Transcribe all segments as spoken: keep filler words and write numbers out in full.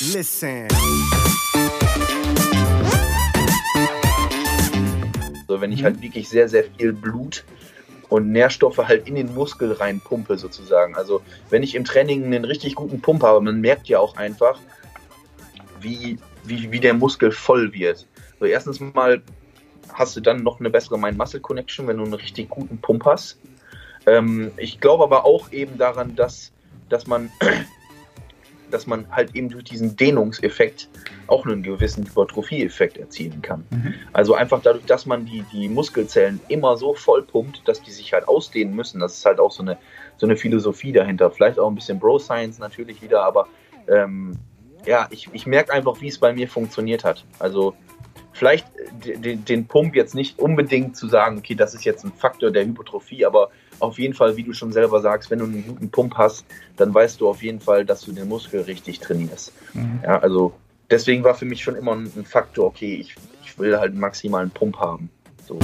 Listen. So, wenn ich halt wirklich sehr, sehr viel Blut und Nährstoffe halt in den Muskel reinpumpe sozusagen. Also wenn ich im Training einen richtig guten Pump habe, man merkt ja auch einfach, wie, wie, wie der Muskel voll wird. So, erstens mal hast du dann noch eine bessere Mind-Muscle-Connection, wenn du einen richtig guten Pump hast. Ähm, ich glaube aber auch eben daran, dass, dass man dass man halt eben durch diesen Dehnungseffekt auch einen gewissen Hypertrophie-Effekt erzielen kann. Mhm. Also einfach dadurch, dass man die, die Muskelzellen immer so voll pumpt, dass die sich halt ausdehnen müssen. Das ist halt auch so eine, so eine Philosophie dahinter. Vielleicht auch ein bisschen Bro-Science natürlich wieder, aber ähm, ja, ich, ich merke einfach, wie es bei mir funktioniert hat. Also vielleicht den, den Pump jetzt nicht unbedingt zu sagen, okay, das ist jetzt ein Faktor der Hypertrophie, aber auf jeden Fall, wie du schon selber sagst, wenn du einen guten Pump hast, dann weißt du auf jeden Fall, dass du den Muskel richtig trainierst. Mhm. Ja, also deswegen war für mich schon immer ein Faktor, okay, ich, ich will halt einen maximalen Pump haben. So.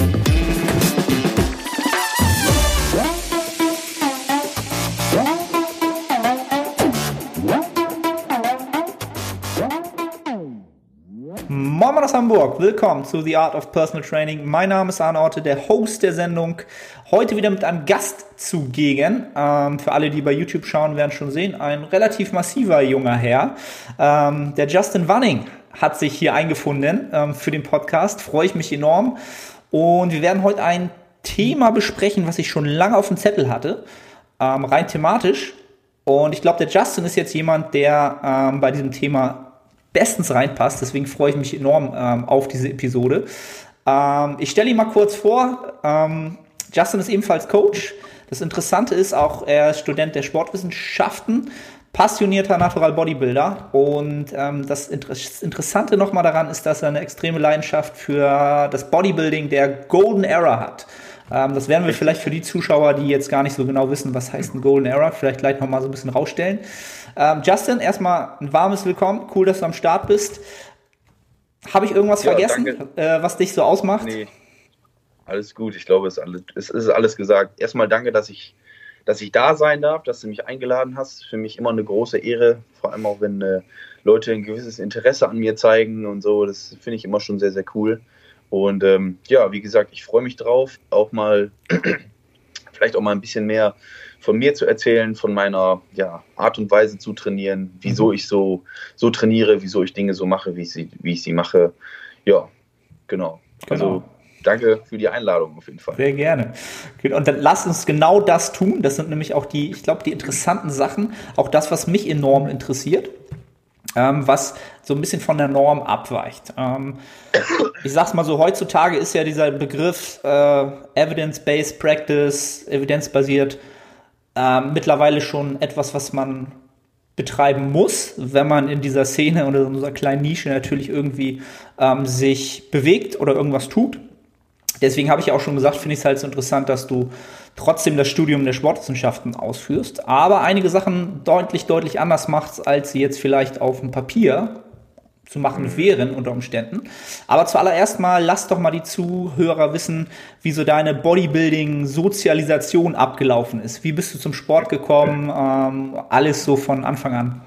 Moin aus Hamburg, willkommen zu The Art of Personal Training. Mein Name ist Arne Orte, der Host der Sendung. Heute wieder mit einem Gast zugegen. Ähm, für alle, die bei YouTube schauen, werden schon sehen, ein relativ massiver junger Herr. Ähm, der Justin Wanning hat sich hier eingefunden ähm, für den Podcast. Freue ich mich enorm. Und wir werden heute ein Thema besprechen, was ich schon lange auf dem Zettel hatte, ähm, rein thematisch. Und ich glaube, der Justin ist jetzt jemand, der ähm, bei diesem Thema bestens reinpasst, deswegen freue ich mich enorm ähm, auf diese Episode. Ähm, ich stelle ihn mal kurz vor. Ähm, Justin ist ebenfalls Coach. Das Interessante ist auch, er ist Student der Sportwissenschaften, passionierter Natural Bodybuilder und ähm, das Inter- Interessante nochmal daran ist, dass er eine extreme Leidenschaft für das Bodybuilding der Golden Era hat. Ähm, das werden wir vielleicht für die Zuschauer, die jetzt gar nicht so genau wissen, was heißt ein Golden Era, vielleicht gleich nochmal so ein bisschen rausstellen. Ähm, Justin, erstmal ein warmes Willkommen. Cool, dass du am Start bist. Habe ich irgendwas ja, vergessen, äh, was dich so ausmacht? Nee, alles gut. Ich glaube, es ist alles, es ist alles gesagt. Erstmal danke, dass ich, dass ich da sein darf, dass du mich eingeladen hast. Für mich immer eine große Ehre, vor allem auch, wenn äh, Leute ein gewisses Interesse an mir zeigen und so. Das finde ich immer schon sehr, sehr cool. Und ähm, ja, wie gesagt, ich freue mich drauf, auch mal vielleicht auch mal ein bisschen mehr von mir zu erzählen, von meiner ja, Art und Weise zu trainieren, wieso ich so, so trainiere, wieso ich Dinge so mache, wie ich sie, wie ich sie mache. Ja, genau. genau. Also danke für die Einladung auf jeden Fall. Sehr gerne. Und dann lass uns genau das tun. Das sind nämlich auch die, ich glaube, die interessanten Sachen, auch das, was mich enorm interessiert. Ähm, was so ein bisschen von der Norm abweicht. Ähm, ich sag's mal so, heutzutage ist ja dieser Begriff äh, Evidence-Based Practice, evidenzbasiert, äh, mittlerweile schon etwas, was man betreiben muss, wenn man in dieser Szene oder in unserer kleinen Nische natürlich irgendwie ähm, sich bewegt oder irgendwas tut. Deswegen habe ich ja auch schon gesagt, finde ich es halt so interessant, dass du trotzdem das Studium der Sportwissenschaften ausführst, aber einige Sachen deutlich, deutlich anders machst, als sie jetzt vielleicht auf dem Papier zu machen wären unter Umständen. Aber zuallererst mal, lass doch mal die Zuhörer wissen, wie so deine Bodybuilding-Sozialisation abgelaufen ist. Wie bist du zum Sport gekommen? Ähm, alles so von Anfang an.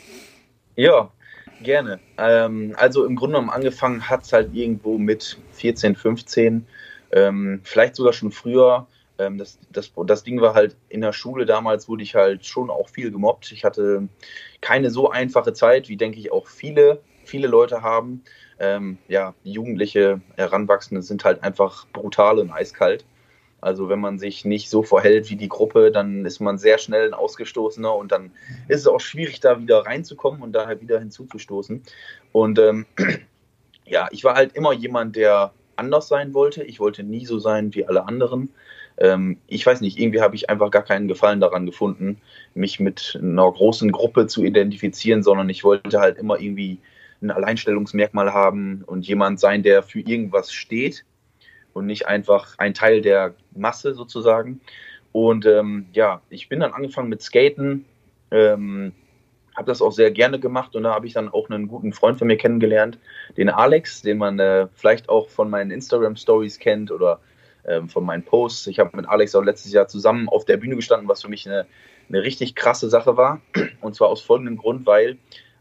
Ja, gerne. Ähm, also im Grunde genommen angefangen hat es halt irgendwo mit vierzehn, fünfzehn, ähm, vielleicht sogar schon früher. Ähm, das, das, das Ding war halt in der Schule damals, wurde ich halt schon auch viel gemobbt. Ich hatte keine so einfache Zeit, wie denke ich auch viele, viele Leute haben. Ähm, ja, Jugendliche, Heranwachsende sind halt einfach brutal und eiskalt. Also wenn man sich nicht so verhält wie die Gruppe, dann ist man sehr schnell ein Ausgestoßener und dann ist es auch schwierig, da wieder reinzukommen und daher wieder hinzuzustoßen. Und ähm, ja, ich war halt immer jemand, der anders sein wollte. Ich wollte nie so sein wie alle anderen. Ähm, ich weiß nicht, irgendwie habe ich einfach gar keinen Gefallen daran gefunden, mich mit einer großen Gruppe zu identifizieren, sondern ich wollte halt immer irgendwie ein Alleinstellungsmerkmal haben und jemand sein, der für irgendwas steht. Und nicht einfach ein Teil der Masse sozusagen. Und ähm, ja, ich bin dann angefangen mit Skaten, ähm, habe das auch sehr gerne gemacht und da habe ich dann auch einen guten Freund von mir kennengelernt, den Alex, den man äh, vielleicht auch von meinen Instagram-Stories kennt oder ähm, von meinen Posts. Ich habe mit Alex auch letztes Jahr zusammen auf der Bühne gestanden, was für mich eine, eine richtig krasse Sache war. Und zwar aus folgendem Grund, weil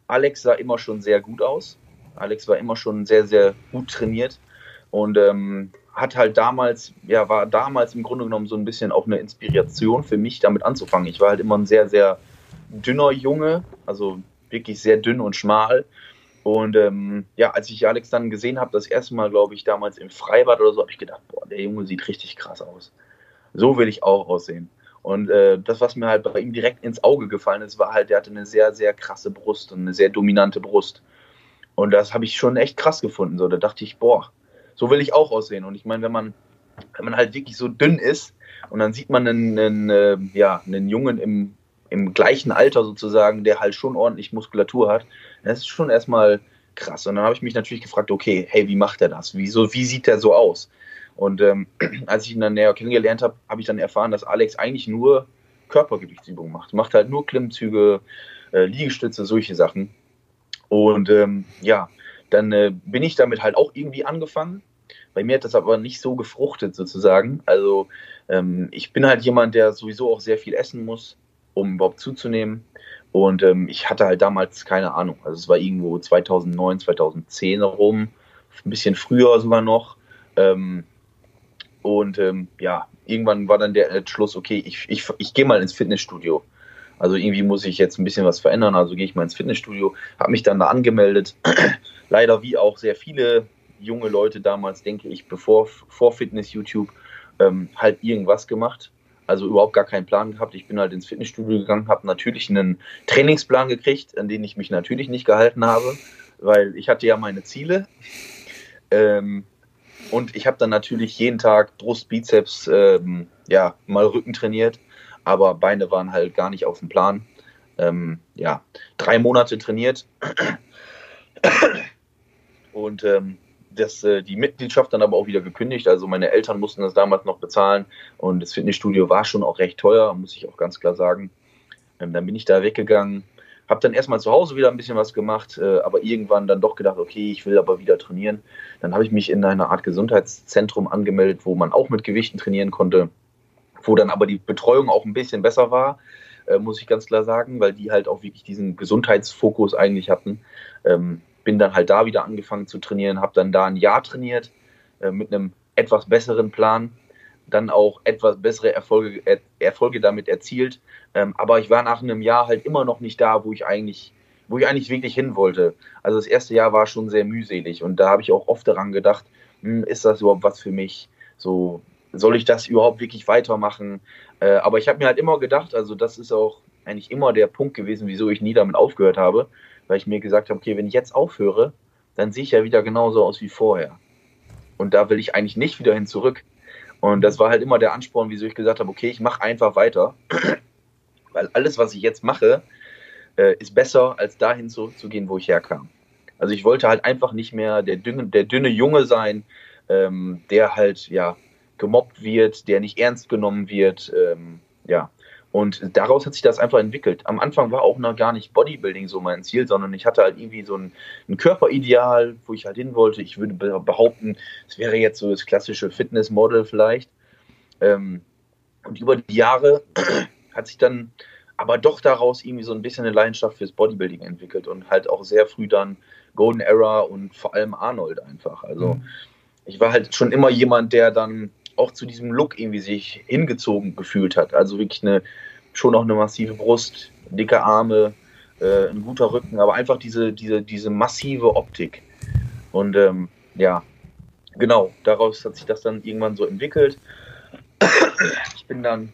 Alex sah immer schon sehr gut aus. Alex war immer schon sehr, sehr gut trainiert und ähm, hat halt damals, ja, war damals im Grunde genommen so ein bisschen auch eine Inspiration für mich, damit anzufangen. Ich war halt immer ein sehr, sehr dünner Junge, also wirklich sehr dünn und schmal. Und ähm, ja, als ich Alex dann gesehen habe, das erste Mal, glaube ich, damals im Freibad oder so, habe ich gedacht, boah, der Junge sieht richtig krass aus. So will ich auch aussehen. Und äh, das, was mir halt bei ihm direkt ins Auge gefallen ist, war halt, der hatte eine sehr, sehr krasse Brust und eine sehr dominante Brust. Und das habe ich schon echt krass gefunden. So, da dachte ich, boah, so will ich auch aussehen. Und ich meine, wenn man, wenn man halt wirklich so dünn ist und dann sieht man einen, einen, äh, ja, einen Jungen im, im gleichen Alter sozusagen, der halt schon ordentlich Muskulatur hat, das ist schon erstmal krass. Und dann habe ich mich natürlich gefragt, okay, hey, wie macht er das? Wieso, wie sieht der so aus? Und ähm, als ich ihn dann näher kennengelernt habe, habe ich dann erfahren, dass Alex eigentlich nur Körpergewichtsübungen macht. Macht halt nur Klimmzüge, äh, Liegestütze, solche Sachen. Und ähm, ja, dann äh, bin ich damit halt auch irgendwie angefangen. Bei mir hat das aber nicht so gefruchtet sozusagen. Also ähm, ich bin halt jemand, der sowieso auch sehr viel essen muss, um überhaupt zuzunehmen. Und ähm, ich hatte halt damals keine Ahnung. Also es war irgendwo zweitausendneun, zweitausendzehn rum, ein bisschen früher sogar noch. Ähm, und ähm, ja, irgendwann war dann der Entschluss, okay, ich, ich, ich gehe mal ins Fitnessstudio. Also irgendwie muss ich jetzt ein bisschen was verändern, also gehe ich mal ins Fitnessstudio, habe mich dann da angemeldet. Leider wie auch sehr viele junge Leute damals, denke ich, bevor vor Fitness-YouTube ähm, halt irgendwas gemacht. Also überhaupt gar keinen Plan gehabt. Ich bin halt ins Fitnessstudio gegangen, habe natürlich einen Trainingsplan gekriegt, an den ich mich natürlich nicht gehalten habe, weil ich hatte ja meine Ziele. Ähm, und ich habe dann natürlich jeden Tag Brust, Bizeps, ähm, ja, mal Rücken trainiert. Aber Beine waren halt gar nicht auf dem Plan. Ähm, ja, drei Monate trainiert und ähm, das, äh, die Mitgliedschaft dann aber auch wieder gekündigt. Also meine Eltern mussten das damals noch bezahlen und das Fitnessstudio war schon auch recht teuer, muss ich auch ganz klar sagen. Ähm, dann bin ich da weggegangen, habe dann erstmal zu Hause wieder ein bisschen was gemacht, äh, aber irgendwann dann doch gedacht, okay, ich will aber wieder trainieren. Dann habe ich mich in einer Art Gesundheitszentrum angemeldet, wo man auch mit Gewichten trainieren konnte, wo dann aber die Betreuung auch ein bisschen besser war, äh, muss ich ganz klar sagen, weil die halt auch wirklich diesen Gesundheitsfokus eigentlich hatten. Ähm, bin dann halt da wieder angefangen zu trainieren, habe dann da ein Jahr trainiert äh, mit einem etwas besseren Plan, dann auch etwas bessere Erfolge, er, Erfolge damit erzielt. Ähm, aber ich war nach einem Jahr halt immer noch nicht da, wo ich eigentlich, wo ich eigentlich wirklich hin wollte. Also das erste Jahr war schon sehr mühselig und da habe ich auch oft daran gedacht, hm, ist das überhaupt was für mich? So, soll ich das überhaupt wirklich weitermachen? Äh, aber ich habe mir halt immer gedacht, also das ist auch eigentlich immer der Punkt gewesen, wieso ich nie damit aufgehört habe, weil ich mir gesagt habe, okay, wenn ich jetzt aufhöre, dann sehe ich ja wieder genauso aus wie vorher. Und da will ich eigentlich nicht wieder hin zurück. Und das war halt immer der Ansporn, wieso ich gesagt habe, okay, ich mache einfach weiter, weil alles, was ich jetzt mache, äh, ist besser, als dahin zurückzugehen, wo ich herkam. Also ich wollte halt einfach nicht mehr der dünne, der dünne Junge sein, ähm, der halt, ja, gemobbt wird, der nicht ernst genommen wird, ähm, ja. Und daraus hat sich das einfach entwickelt. Am Anfang war auch noch gar nicht Bodybuilding so mein Ziel, sondern ich hatte halt irgendwie so ein, ein Körperideal, wo ich halt hin wollte. Ich würde behaupten, es wäre jetzt so das klassische Fitnessmodel vielleicht. Ähm, und über die Jahre hat sich dann aber doch daraus irgendwie so ein bisschen eine Leidenschaft fürs Bodybuilding entwickelt und halt auch sehr früh dann Golden Era und vor allem Arnold einfach. Also mhm. ich war halt schon immer jemand, der dann auch zu diesem Look irgendwie sich hingezogen gefühlt hat. Also wirklich eine, schon auch eine massive Brust, dicke Arme, äh, ein guter Rücken, aber einfach diese, diese, diese massive Optik. Und ähm, ja, genau, daraus hat sich das dann irgendwann so entwickelt. Ich bin dann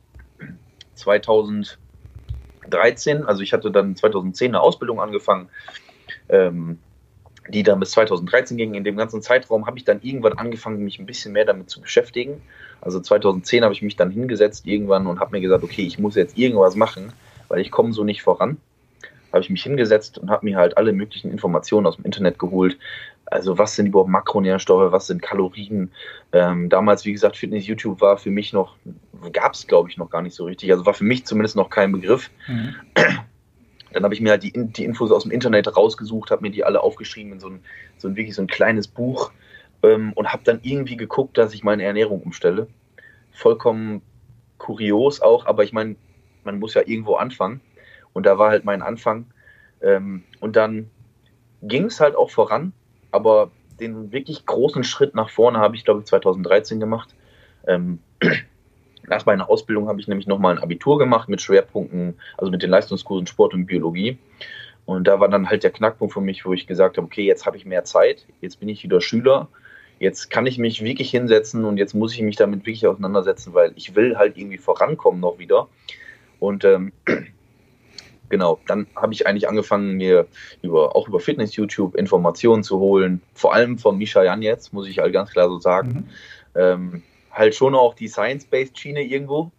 zweitausenddreizehn, also ich hatte dann zweitausendzehn eine Ausbildung angefangen, ähm, die dann bis zweitausenddreizehn ging. In dem ganzen Zeitraum habe ich dann irgendwann angefangen, mich ein bisschen mehr damit zu beschäftigen. Also zweitausendzehn habe ich mich dann hingesetzt irgendwann und habe mir gesagt, okay, ich muss jetzt irgendwas machen, weil ich komme so nicht voran. Habe ich mich hingesetzt und habe mir halt alle möglichen Informationen aus dem Internet geholt. Also was sind überhaupt Makronährstoffe, was sind Kalorien? Ähm, damals, wie gesagt, Fitness-YouTube war für mich noch, gab es glaube ich noch gar nicht so richtig. Also war für mich zumindest noch kein Begriff. Mhm. Dann habe ich mir halt die, die Infos aus dem Internet rausgesucht, habe mir die alle aufgeschrieben in so ein, so ein wirklich so ein kleines Buch ähm, und habe dann irgendwie geguckt, dass ich meine Ernährung umstelle. Vollkommen kurios auch, aber ich meine, man muss ja irgendwo anfangen. Und da war halt mein Anfang, Ähm, und dann ging es halt auch voran, aber den wirklich großen Schritt nach vorne habe ich, glaube ich, zweitausenddreizehn gemacht. Ähm, nach meiner Ausbildung habe ich nämlich nochmal ein Abitur gemacht mit Schwerpunkten, also mit den Leistungskursen Sport und Biologie. Und da war dann halt der Knackpunkt für mich, wo ich gesagt habe, okay, jetzt habe ich mehr Zeit, jetzt bin ich wieder Schüler, jetzt kann ich mich wirklich hinsetzen und jetzt muss ich mich damit wirklich auseinandersetzen, weil ich will halt irgendwie vorankommen noch wieder. Und ähm, genau, dann habe ich eigentlich angefangen, mir über, auch über Fitness-YouTube Informationen zu holen, vor allem von Mischa Jan jetzt, muss ich halt ganz klar so sagen. Mhm. Ähm, halt schon auch die Science-Based Schiene irgendwo.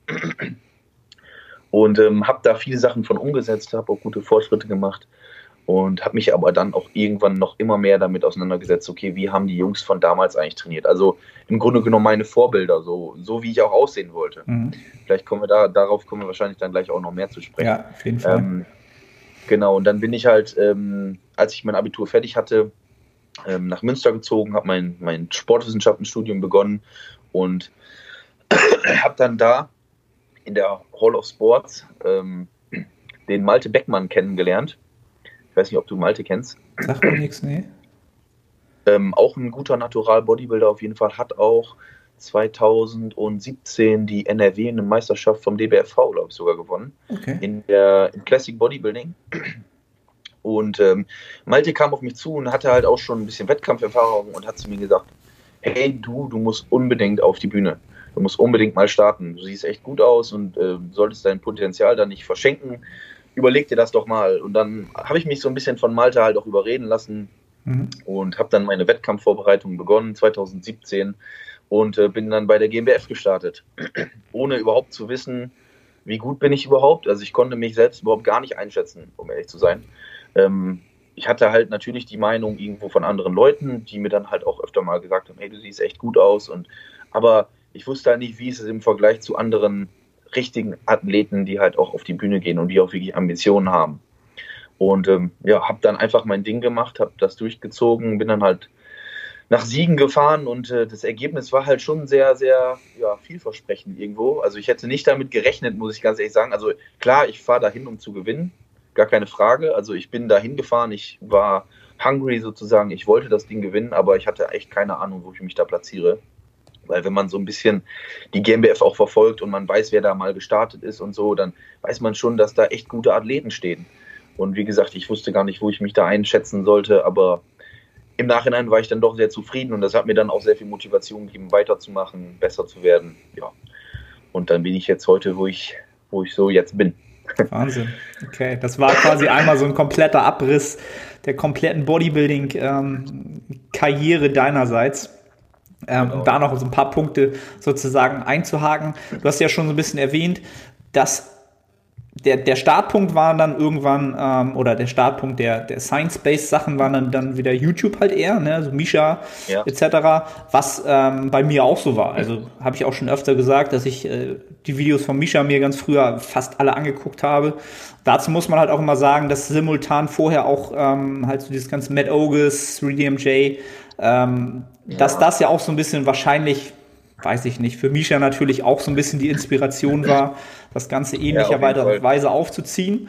Und ähm, habe da viele Sachen von umgesetzt, habe auch gute Fortschritte gemacht und habe mich aber dann auch irgendwann noch immer mehr damit auseinandergesetzt, okay, wie haben die Jungs von damals eigentlich trainiert? Also im Grunde genommen meine Vorbilder, so, so wie ich auch aussehen wollte. Mhm. Vielleicht kommen wir da, darauf kommen wir wahrscheinlich dann gleich auch noch mehr zu sprechen. Ja, auf jeden Fall. Ähm, genau, und dann bin ich halt, ähm, als ich mein Abitur fertig hatte, ähm, nach Münster gezogen, habe mein, mein Sportwissenschaftenstudium begonnen und habe dann da in der Hall of Sports ähm, den Malte Beckmann kennengelernt. Ich weiß nicht, ob du Malte kennst. Sag mir nichts, nee. Ähm, auch ein guter Natural-Bodybuilder auf jeden Fall, hat auch zweitausendsiebzehn die N R W-Meisterschaft vom D B F V, glaube ich, sogar gewonnen. Okay. In der in Classic Bodybuilding. Und ähm, Malte kam auf mich zu und hatte halt auch schon ein bisschen Wettkampferfahrung und hat zu mir gesagt, hey du, du musst unbedingt auf die Bühne. Du musst unbedingt mal starten. Du siehst echt gut aus und äh, solltest dein Potenzial da nicht verschenken. Überleg dir das doch mal. Und dann habe ich mich so ein bisschen von Malte halt auch überreden lassen mhm. und habe dann meine Wettkampfvorbereitung begonnen, zweitausendsiebzehn, und äh, bin dann bei der G M B F gestartet. Ohne überhaupt zu wissen, wie gut bin ich überhaupt. Also ich konnte mich selbst überhaupt gar nicht einschätzen, um ehrlich zu sein. Ähm, ich hatte halt natürlich die Meinung irgendwo von anderen Leuten, die mir dann halt auch öfter mal gesagt haben, hey, du siehst echt gut aus. Und aber ich wusste halt nicht, wie ist es im Vergleich zu anderen richtigen Athleten, die halt auch auf die Bühne gehen und die auch wirklich Ambitionen haben. Und ähm, ja, habe dann einfach mein Ding gemacht, habe das durchgezogen, bin dann halt nach Siegen gefahren und äh, das Ergebnis war halt schon sehr, sehr ja, vielversprechend irgendwo. Also ich hätte nicht damit gerechnet, muss ich ganz ehrlich sagen. Also klar, ich fahre dahin, um zu gewinnen, gar keine Frage. Also ich bin dahin gefahren, ich war hungry sozusagen, ich wollte das Ding gewinnen, aber ich hatte echt keine Ahnung, wo ich mich da platziere. Weil wenn man so ein bisschen die G M B F auch verfolgt und man weiß, wer da mal gestartet ist und so, dann weiß man schon, dass da echt gute Athleten stehen. Und wie gesagt, ich wusste gar nicht, wo ich mich da einschätzen sollte, aber im Nachhinein war ich dann doch sehr zufrieden und das hat mir dann auch sehr viel Motivation gegeben, weiterzumachen, besser zu werden. Ja. Und dann bin ich jetzt heute, wo ich, wo ich so jetzt bin. Wahnsinn. Okay, das war quasi einmal so ein kompletter Abriss der kompletten Bodybuilding-Karriere ähm, deinerseits. Ähm, genau. Um da noch so ein paar Punkte sozusagen einzuhaken. Du hast ja schon so ein bisschen erwähnt, dass der, der Startpunkt war dann irgendwann, ähm, oder der Startpunkt der, der Science-Based Sachen waren dann, dann wieder YouTube halt eher, ne, so Mischa ja. et cetera, was ähm, bei mir auch so war. Also habe ich auch schon öfter gesagt, dass ich äh, die Videos von Mischa mir ganz früher fast alle angeguckt habe. Dazu muss man halt auch immer sagen, dass simultan vorher auch ähm, halt so dieses ganze Matt Ogus, drei D M J, ähm, ja. dass das ja auch so ein bisschen wahrscheinlich, weiß ich nicht, für Mischa natürlich auch so ein bisschen die Inspiration war, das Ganze ähnlicherweise ja, auf aufzuziehen.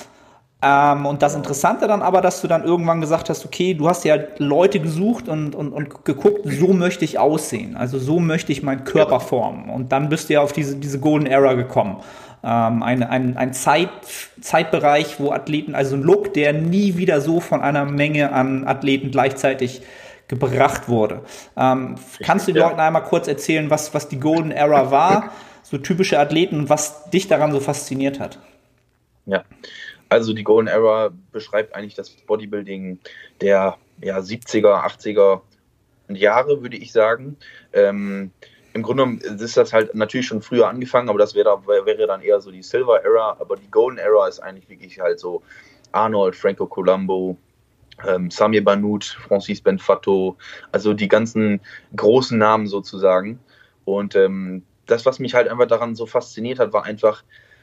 Ähm, und das Interessante dann aber, dass du dann irgendwann gesagt hast, okay, du hast ja Leute gesucht und, und, und geguckt, so möchte ich aussehen, also so möchte ich meinen Körper formen. Und dann bist du ja auf diese, diese Golden Era gekommen. Ähm, ein ein, ein Zeit, Zeitbereich, wo Athleten, also ein Look, der nie wieder so von einer Menge an Athleten gleichzeitig gebracht wurde. Ähm, kannst du den ja. Leuten einmal kurz erzählen, was, was die Golden Era war, so typische Athleten und was dich daran so fasziniert hat? Ja, also die Golden Era beschreibt eigentlich das Bodybuilding der ja, siebziger, achtziger Jahre, würde ich sagen. Ähm, Im Grunde genommen ist das halt natürlich schon früher angefangen, aber das wäre, wäre dann eher so die Silver Era, aber die Golden Era ist eigentlich wirklich halt so Arnold, Franco Columbu, Ähm, Samir Bannout, Francis Benfato, also die ganzen großen Namen sozusagen. Und ähm, das, was mich halt einfach daran so fasziniert hat, war einfach,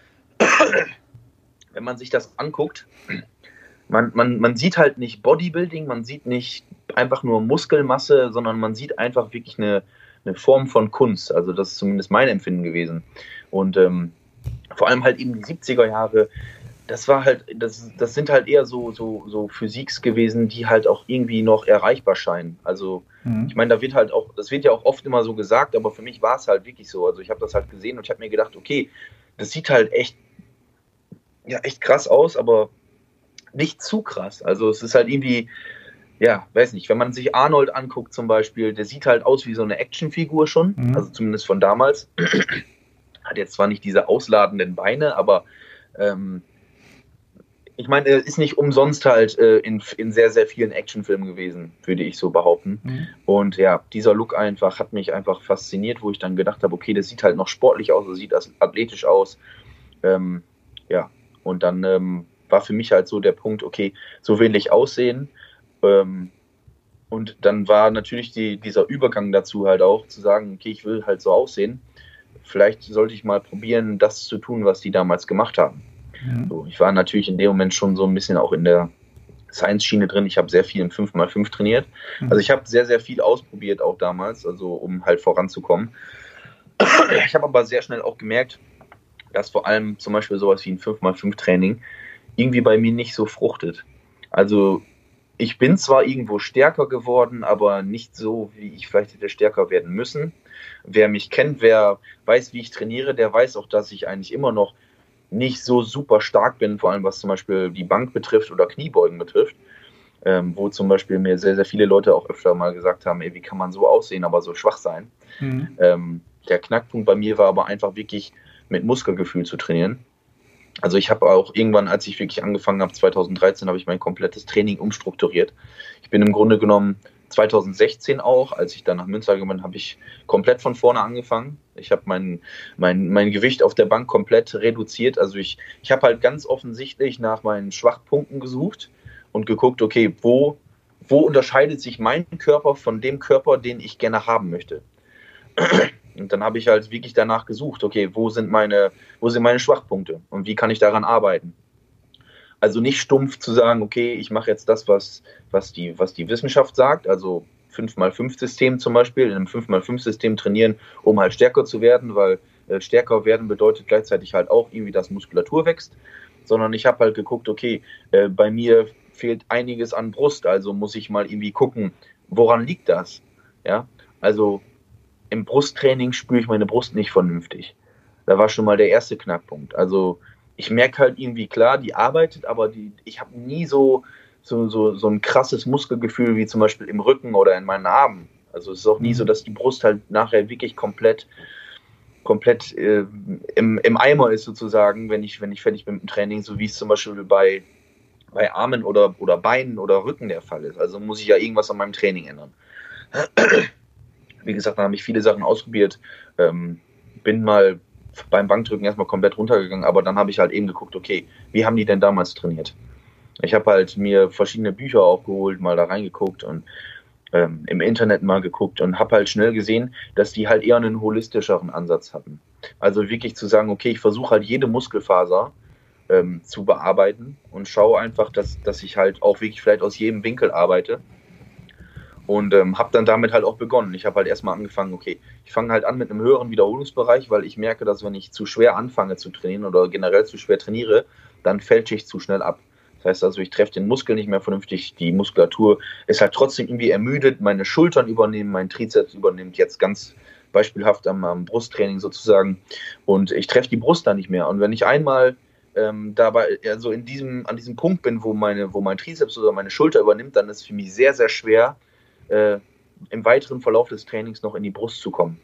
wenn man sich das anguckt, man, man, man sieht halt nicht Bodybuilding, man sieht nicht einfach nur Muskelmasse, sondern man sieht einfach wirklich eine, eine Form von Kunst. Also das ist zumindest mein Empfinden gewesen. Und ähm, vor allem halt eben die siebziger Jahre, das war halt, das, das sind halt eher so, so, so Physiks gewesen, die halt auch irgendwie noch erreichbar scheinen. Also mhm. ich meine, da wird halt auch, das wird ja auch oft immer so gesagt, aber für mich war es halt wirklich so. Also ich habe das halt gesehen und ich habe mir gedacht, okay, das sieht halt echt, ja, echt krass aus, aber nicht zu krass. Also es ist halt irgendwie, ja, weiß nicht, wenn man sich Arnold anguckt zum Beispiel, der sieht halt aus wie so eine Actionfigur schon, mhm. also zumindest von damals. Hat jetzt zwar nicht diese ausladenden Beine, aber ähm, ich meine, er ist nicht umsonst halt äh, in, in sehr, sehr vielen Actionfilmen gewesen, würde ich so behaupten. Mhm. Und ja, dieser Look einfach hat mich einfach fasziniert, wo ich dann gedacht habe, okay, das sieht halt noch sportlich aus, das sieht athletisch aus. Ähm, ja, und dann ähm, war für mich halt so der Punkt, okay, so will ich aussehen. Ähm, und dann war natürlich die, dieser Übergang dazu halt auch, zu sagen, okay, ich will halt so aussehen. Vielleicht sollte ich mal probieren, das zu tun, was die damals gemacht haben. Mhm. So, ich war natürlich in dem Moment schon so ein bisschen auch in der Science-Schiene drin. Ich habe sehr viel im fünf mal fünf trainiert. Mhm. Also ich habe sehr, sehr viel ausprobiert auch damals, also um halt voranzukommen. Ich habe aber sehr schnell auch gemerkt, dass vor allem zum Beispiel sowas wie ein fünf mal fünf Training irgendwie bei mir nicht so fruchtet. Also ich bin zwar irgendwo stärker geworden, aber nicht so, wie ich vielleicht hätte stärker werden müssen. Wer mich kennt, wer weiß, wie ich trainiere, der weiß auch, dass ich eigentlich immer noch nicht so super stark bin, vor allem was zum Beispiel die Bank betrifft oder Kniebeugen betrifft, ähm, wo zum Beispiel mir sehr, sehr viele Leute auch öfter mal gesagt haben, ey, wie kann man so aussehen, aber so schwach sein. Mhm. Ähm, der Knackpunkt bei mir war aber einfach wirklich mit Muskelgefühl zu trainieren. Also ich habe auch irgendwann, als ich wirklich angefangen habe, zwanzig dreizehn, habe ich mein komplettes Training umstrukturiert. Ich bin im Grunde genommen zwanzig sechzehn auch, als ich dann nach Münster gekommen bin, habe ich komplett von vorne angefangen. Ich habe mein, mein, mein Gewicht auf der Bank komplett reduziert. Also ich, ich habe halt ganz offensichtlich nach meinen Schwachpunkten gesucht und geguckt, okay, wo, wo unterscheidet sich mein Körper von dem Körper, den ich gerne haben möchte. Und dann habe ich halt wirklich danach gesucht, okay, wo sind meine, wo sind meine Schwachpunkte und wie kann ich daran arbeiten? Also nicht stumpf zu sagen, okay, ich mache jetzt das, was, was, die, was die Wissenschaft sagt, also fünf mal fünf System zum Beispiel, in einem fünf mal fünf System trainieren, um halt stärker zu werden, weil äh, stärker werden bedeutet gleichzeitig halt auch irgendwie, dass Muskulatur wächst, sondern ich habe halt geguckt, okay, äh, bei mir fehlt einiges an Brust, also muss ich mal irgendwie gucken, woran liegt das? Ja, also im Brusttraining spüre ich meine Brust nicht vernünftig. Da war schon mal der erste Knackpunkt. Also ich merke halt irgendwie, klar, die arbeitet, aber die, ich habe nie so, so, so, so ein krasses Muskelgefühl wie zum Beispiel im Rücken oder in meinen Armen. Also es ist auch nie so, dass die Brust halt nachher wirklich komplett, komplett äh, im, im Eimer ist sozusagen, wenn ich, wenn ich fertig bin mit dem Training, so wie es zum Beispiel bei, bei Armen oder, oder Beinen oder Rücken der Fall ist. Also muss ich ja irgendwas an meinem Training ändern. Wie gesagt, da habe ich viele Sachen ausprobiert. Ähm, bin mal beim Bankdrücken erstmal komplett runtergegangen, aber dann habe ich halt eben geguckt, okay, wie haben die denn damals trainiert? Ich habe halt mir verschiedene Bücher aufgeholt, mal da reingeguckt und ähm, im Internet mal geguckt und habe halt schnell gesehen, dass die halt eher einen holistischeren Ansatz hatten. Also wirklich zu sagen, okay, ich versuche halt jede Muskelfaser ähm, zu bearbeiten und schaue einfach, dass, dass ich halt auch wirklich vielleicht aus jedem Winkel arbeite. Und ähm, habe dann damit halt auch begonnen. Ich habe halt erstmal angefangen, okay, ich fange halt an mit einem höheren Wiederholungsbereich, weil ich merke, dass wenn ich zu schwer anfange zu trainieren oder generell zu schwer trainiere, dann fälsche ich zu schnell ab. Das heißt also, ich treffe den Muskel nicht mehr vernünftig, die Muskulatur ist halt trotzdem irgendwie ermüdet, meine Schultern übernehmen, mein Trizeps übernimmt, jetzt ganz beispielhaft am, am Brusttraining sozusagen, und ich treffe die Brust dann nicht mehr. Und wenn ich einmal ähm, dabei, also in diesem, an diesem Punkt bin, wo, meine, wo mein Trizeps oder meine Schulter übernimmt, dann ist es für mich sehr, sehr schwer, Äh, im weiteren Verlauf des Trainings noch in die Brust zu kommen.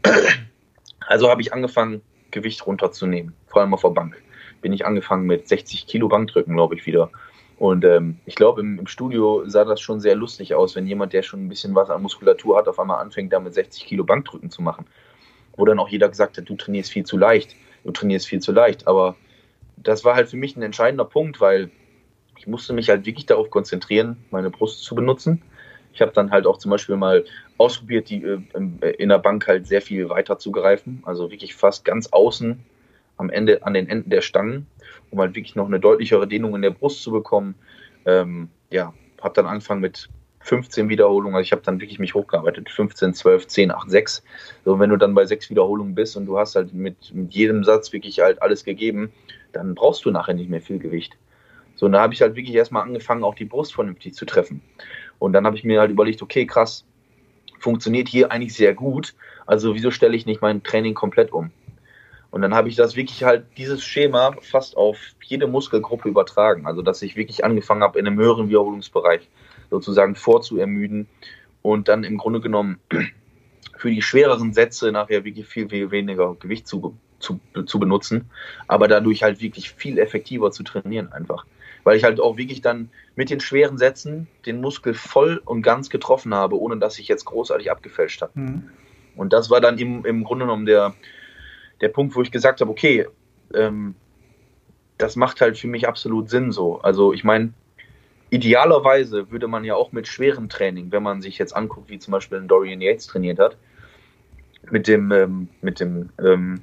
Also habe ich angefangen, Gewicht runterzunehmen, vor allem auf der Bank. Bin ich angefangen mit sechzig Kilo Bankdrücken, glaube ich, wieder. Und ähm, ich glaube, im, im Studio sah das schon sehr lustig aus, wenn jemand, der schon ein bisschen was an Muskulatur hat, auf einmal anfängt, damit sechzig Kilo Bankdrücken zu machen. Wo dann auch jeder gesagt hat, du trainierst viel zu leicht, du trainierst viel zu leicht. Aber das war halt für mich ein entscheidender Punkt, weil ich musste mich halt wirklich darauf konzentrieren, meine Brust zu benutzen. Ich habe dann halt auch zum Beispiel mal ausprobiert, die äh, in der Bank halt sehr viel weiter zu greifen, also wirklich fast ganz außen am Ende, an den Enden der Stangen, um halt wirklich noch eine deutlichere Dehnung in der Brust zu bekommen. Ähm, ja, habe dann angefangen mit fünfzehn Wiederholungen, also ich habe dann wirklich mich hochgearbeitet, fünfzehn, zwölf, zehn, acht, sechs. So, wenn du dann bei sechs Wiederholungen bist und du hast halt mit, mit jedem Satz wirklich halt alles gegeben, dann brauchst du nachher nicht mehr viel Gewicht. So, und da habe ich halt wirklich erstmal angefangen, auch die Brust vernünftig zu treffen. Und dann habe ich mir halt überlegt, okay, krass, funktioniert hier eigentlich sehr gut, also wieso stelle ich nicht mein Training komplett um? Und dann habe ich das wirklich halt, dieses Schema fast auf jede Muskelgruppe übertragen. Also dass ich wirklich angefangen habe, in einem höheren Wiederholungsbereich sozusagen vorzuermüden und dann im Grunde genommen für die schwereren Sätze nachher wirklich viel, viel weniger Gewicht zu, zu, zu benutzen, aber dadurch halt wirklich viel effektiver zu trainieren einfach. Weil ich halt auch wirklich dann mit den schweren Sätzen den Muskel voll und ganz getroffen habe, ohne dass ich jetzt großartig abgefälscht habe. Mhm. Und das war dann im, im Grunde genommen der der Punkt, wo ich gesagt habe, okay, ähm, das macht halt für mich absolut Sinn so. Also ich meine, idealerweise würde man ja auch mit schwerem Training, wenn man sich jetzt anguckt, wie zum Beispiel ein Dorian Yates trainiert hat, mit dem, ähm, mit dem ähm,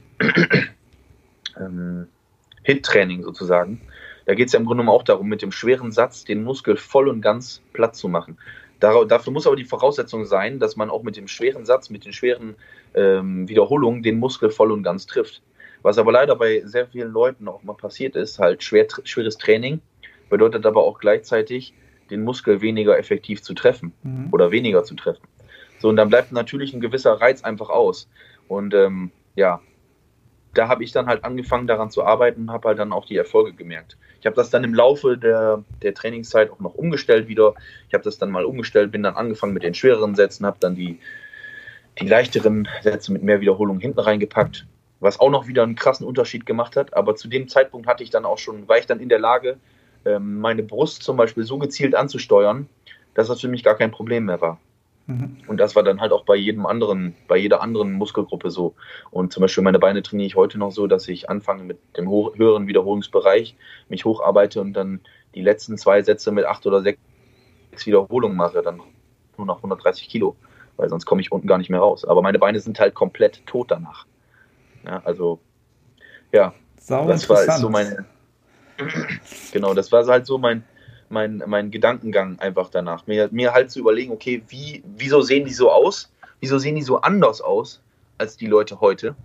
ähm, Hit-Training sozusagen, da geht es ja im Grunde genommen auch darum, mit dem schweren Satz den Muskel voll und ganz platt zu machen. Dar- dafür muss aber die Voraussetzung sein, dass man auch mit dem schweren Satz, mit den schweren ähm, Wiederholungen den Muskel voll und ganz trifft. Was aber leider bei sehr vielen Leuten auch mal passiert ist, halt schwer, schweres Training bedeutet aber auch gleichzeitig, den Muskel weniger effektiv zu treffen mhm. oder weniger zu treffen. So, und dann bleibt natürlich ein gewisser Reiz einfach aus. Und ähm, ja, da habe ich dann halt angefangen daran zu arbeiten und habe halt dann auch die Erfolge gemerkt. Ich habe das dann im Laufe der, der Trainingszeit auch noch umgestellt wieder. Ich habe das dann mal umgestellt, bin dann angefangen mit den schwereren Sätzen, habe dann die, die leichteren Sätze mit mehr Wiederholungen hinten reingepackt, was auch noch wieder einen krassen Unterschied gemacht hat. Aber zu dem Zeitpunkt hatte ich dann auch schon, war ich dann in der Lage, meine Brust zum Beispiel so gezielt anzusteuern, dass das für mich gar kein Problem mehr war. Mhm. Und das war dann halt auch bei jedem anderen, bei jeder anderen Muskelgruppe so. Und zum Beispiel meine Beine trainiere ich heute noch so, dass ich anfange mit dem ho- höheren Wiederholungsbereich, mich hocharbeite und dann die letzten zwei Sätze mit acht oder sechs Wiederholungen mache, dann nur noch hundertdreißig Kilo, weil sonst komme ich unten gar nicht mehr raus. Aber meine Beine sind halt komplett tot danach. Ja, also, ja, Sau das war so meine, genau, das war halt so mein, Mein, mein Gedankengang einfach danach. Mir, mir halt zu überlegen, okay, wie, wieso sehen die so aus? Wieso sehen die so anders aus als die Leute heute?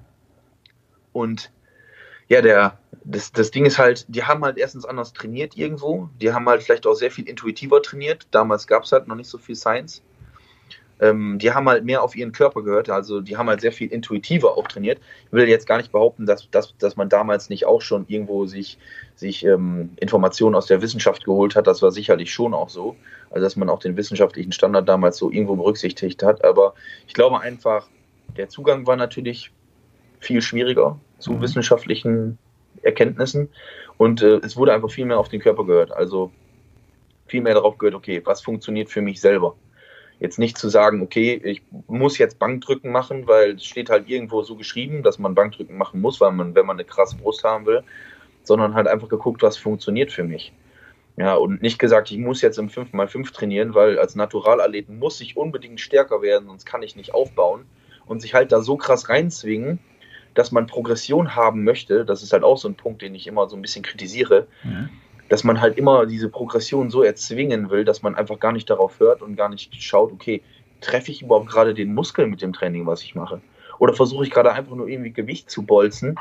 Und ja, der, das, das Ding ist halt, die haben halt erstens anders trainiert irgendwo. Die haben halt vielleicht auch sehr viel intuitiver trainiert. Damals gab es halt noch nicht so viel Science. Ähm, die haben halt mehr auf ihren Körper gehört. Also die haben halt sehr viel intuitiver auch trainiert. Ich will jetzt gar nicht behaupten, dass, dass, dass man damals nicht auch schon irgendwo sich, sich ähm, Informationen aus der Wissenschaft geholt hat. Das war sicherlich schon auch so. Also dass man auch den wissenschaftlichen Standard damals so irgendwo berücksichtigt hat. Aber ich glaube einfach, der Zugang war natürlich viel schwieriger zu mhm. wissenschaftlichen Erkenntnissen. Und äh, es wurde einfach viel mehr auf den Körper gehört. Also viel mehr darauf gehört, okay, was funktioniert für mich selber? Jetzt nicht zu sagen, okay, ich muss jetzt Bankdrücken machen, weil es steht halt irgendwo so geschrieben, dass man Bankdrücken machen muss, weil man, wenn man eine krasse Brust haben will, sondern halt einfach geguckt, was funktioniert für mich. Ja, und nicht gesagt, ich muss jetzt im fünf mal fünf trainieren, weil als Naturalathleten muss ich unbedingt stärker werden, sonst kann ich nicht aufbauen und sich halt da so krass reinzwingen, dass man Progression haben möchte. Das ist halt auch so ein Punkt, den ich immer so ein bisschen kritisiere. Ja. Dass man halt immer diese Progression so erzwingen will, dass man einfach gar nicht darauf hört und gar nicht schaut, okay, treffe ich überhaupt gerade den Muskel mit dem Training, was ich mache? Oder versuche ich gerade einfach nur irgendwie Gewicht zu bolzen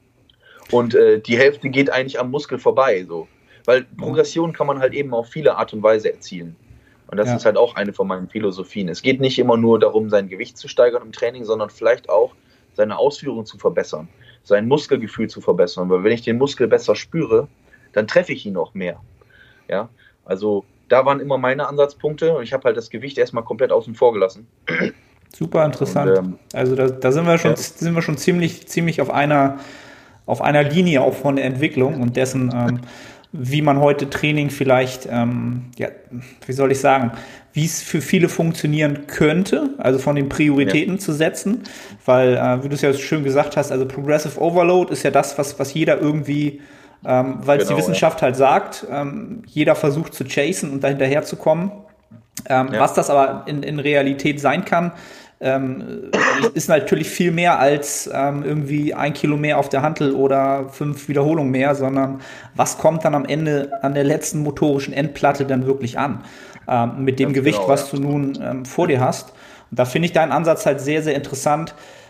und äh, die Hälfte geht eigentlich am Muskel vorbei, so. Weil Progression kann man halt eben auf viele Art und Weise erzielen. Und das ja. ist halt auch eine von meinen Philosophien. Es geht nicht immer nur darum, sein Gewicht zu steigern im Training, sondern vielleicht auch seine Ausführung zu verbessern, sein Muskelgefühl zu verbessern. Weil wenn ich den Muskel besser spüre, dann treffe ich ihn auch mehr. Ja, also da waren immer meine Ansatzpunkte und ich habe halt das Gewicht erstmal komplett außen vor gelassen. Super interessant. Und, ähm, also da, da sind wir schon, ja. sind wir schon ziemlich, ziemlich auf einer, auf einer Linie auch von der Entwicklung und dessen, ähm, wie man heute Training vielleicht, ähm, ja, wie soll ich sagen, wie es für viele funktionieren könnte, also von den Prioritäten ja. zu setzen, weil, äh, wie du es ja schön gesagt hast, also Progressive Overload ist ja das, was, was jeder irgendwie Ähm, weil es genau, die Wissenschaft ja. halt sagt, ähm, jeder versucht zu chasen und da hinterher zu kommen. Ähm, ja. Was das aber in, in Realität sein kann, ähm, ist natürlich viel mehr als ähm, irgendwie ein Kilo mehr auf der Hantel oder fünf Wiederholungen mehr, sondern was kommt dann am Ende an der letzten motorischen Endplatte dann wirklich an, ähm, mit dem Ganz Gewicht, genau, was ja. du nun ähm, vor dir hast. Und da finde ich deinen Ansatz halt sehr, sehr interessant,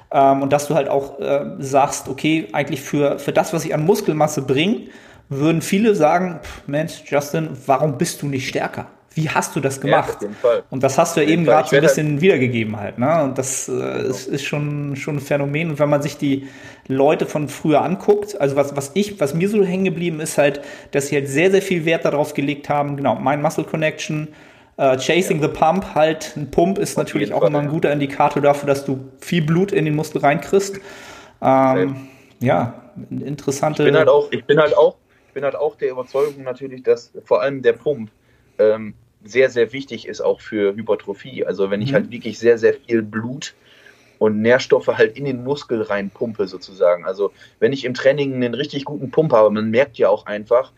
Ähm, und dass du halt auch äh, sagst, okay, eigentlich für, für das, was ich an Muskelmasse bringe, würden viele sagen, pff, Mensch, Justin, warum bist du nicht stärker? Wie hast du das gemacht? Ja, auf jeden Fall. Und das hast du ja eben Fall. gerade so ein halt bisschen wiedergegeben halt, ne? Und das äh, Genau. ist, ist schon, schon ein Phänomen. Und wenn man sich die Leute von früher anguckt, also was, was ich, was mir so hängen geblieben ist halt, dass sie halt sehr, sehr viel Wert darauf gelegt haben, genau, Mind Muscle Connection, äh, Chasing Ja. the Pump, halt ein Pump ist Auf natürlich jeden auch Fall, immer ein ja. guter Indikator dafür, dass du viel Blut in den Muskel reinkriegst. Ähm, ja, interessante. Ich bin halt auch, ich bin halt auch, ich bin halt auch der Überzeugung natürlich, dass vor allem der Pump ähm, sehr, sehr wichtig ist auch für Hypertrophie. Also wenn ich Mhm. halt wirklich sehr, sehr viel Blut und Nährstoffe halt in den Muskel reinpumpe sozusagen. Also wenn ich im Training einen richtig guten Pump habe, man merkt ja auch einfach,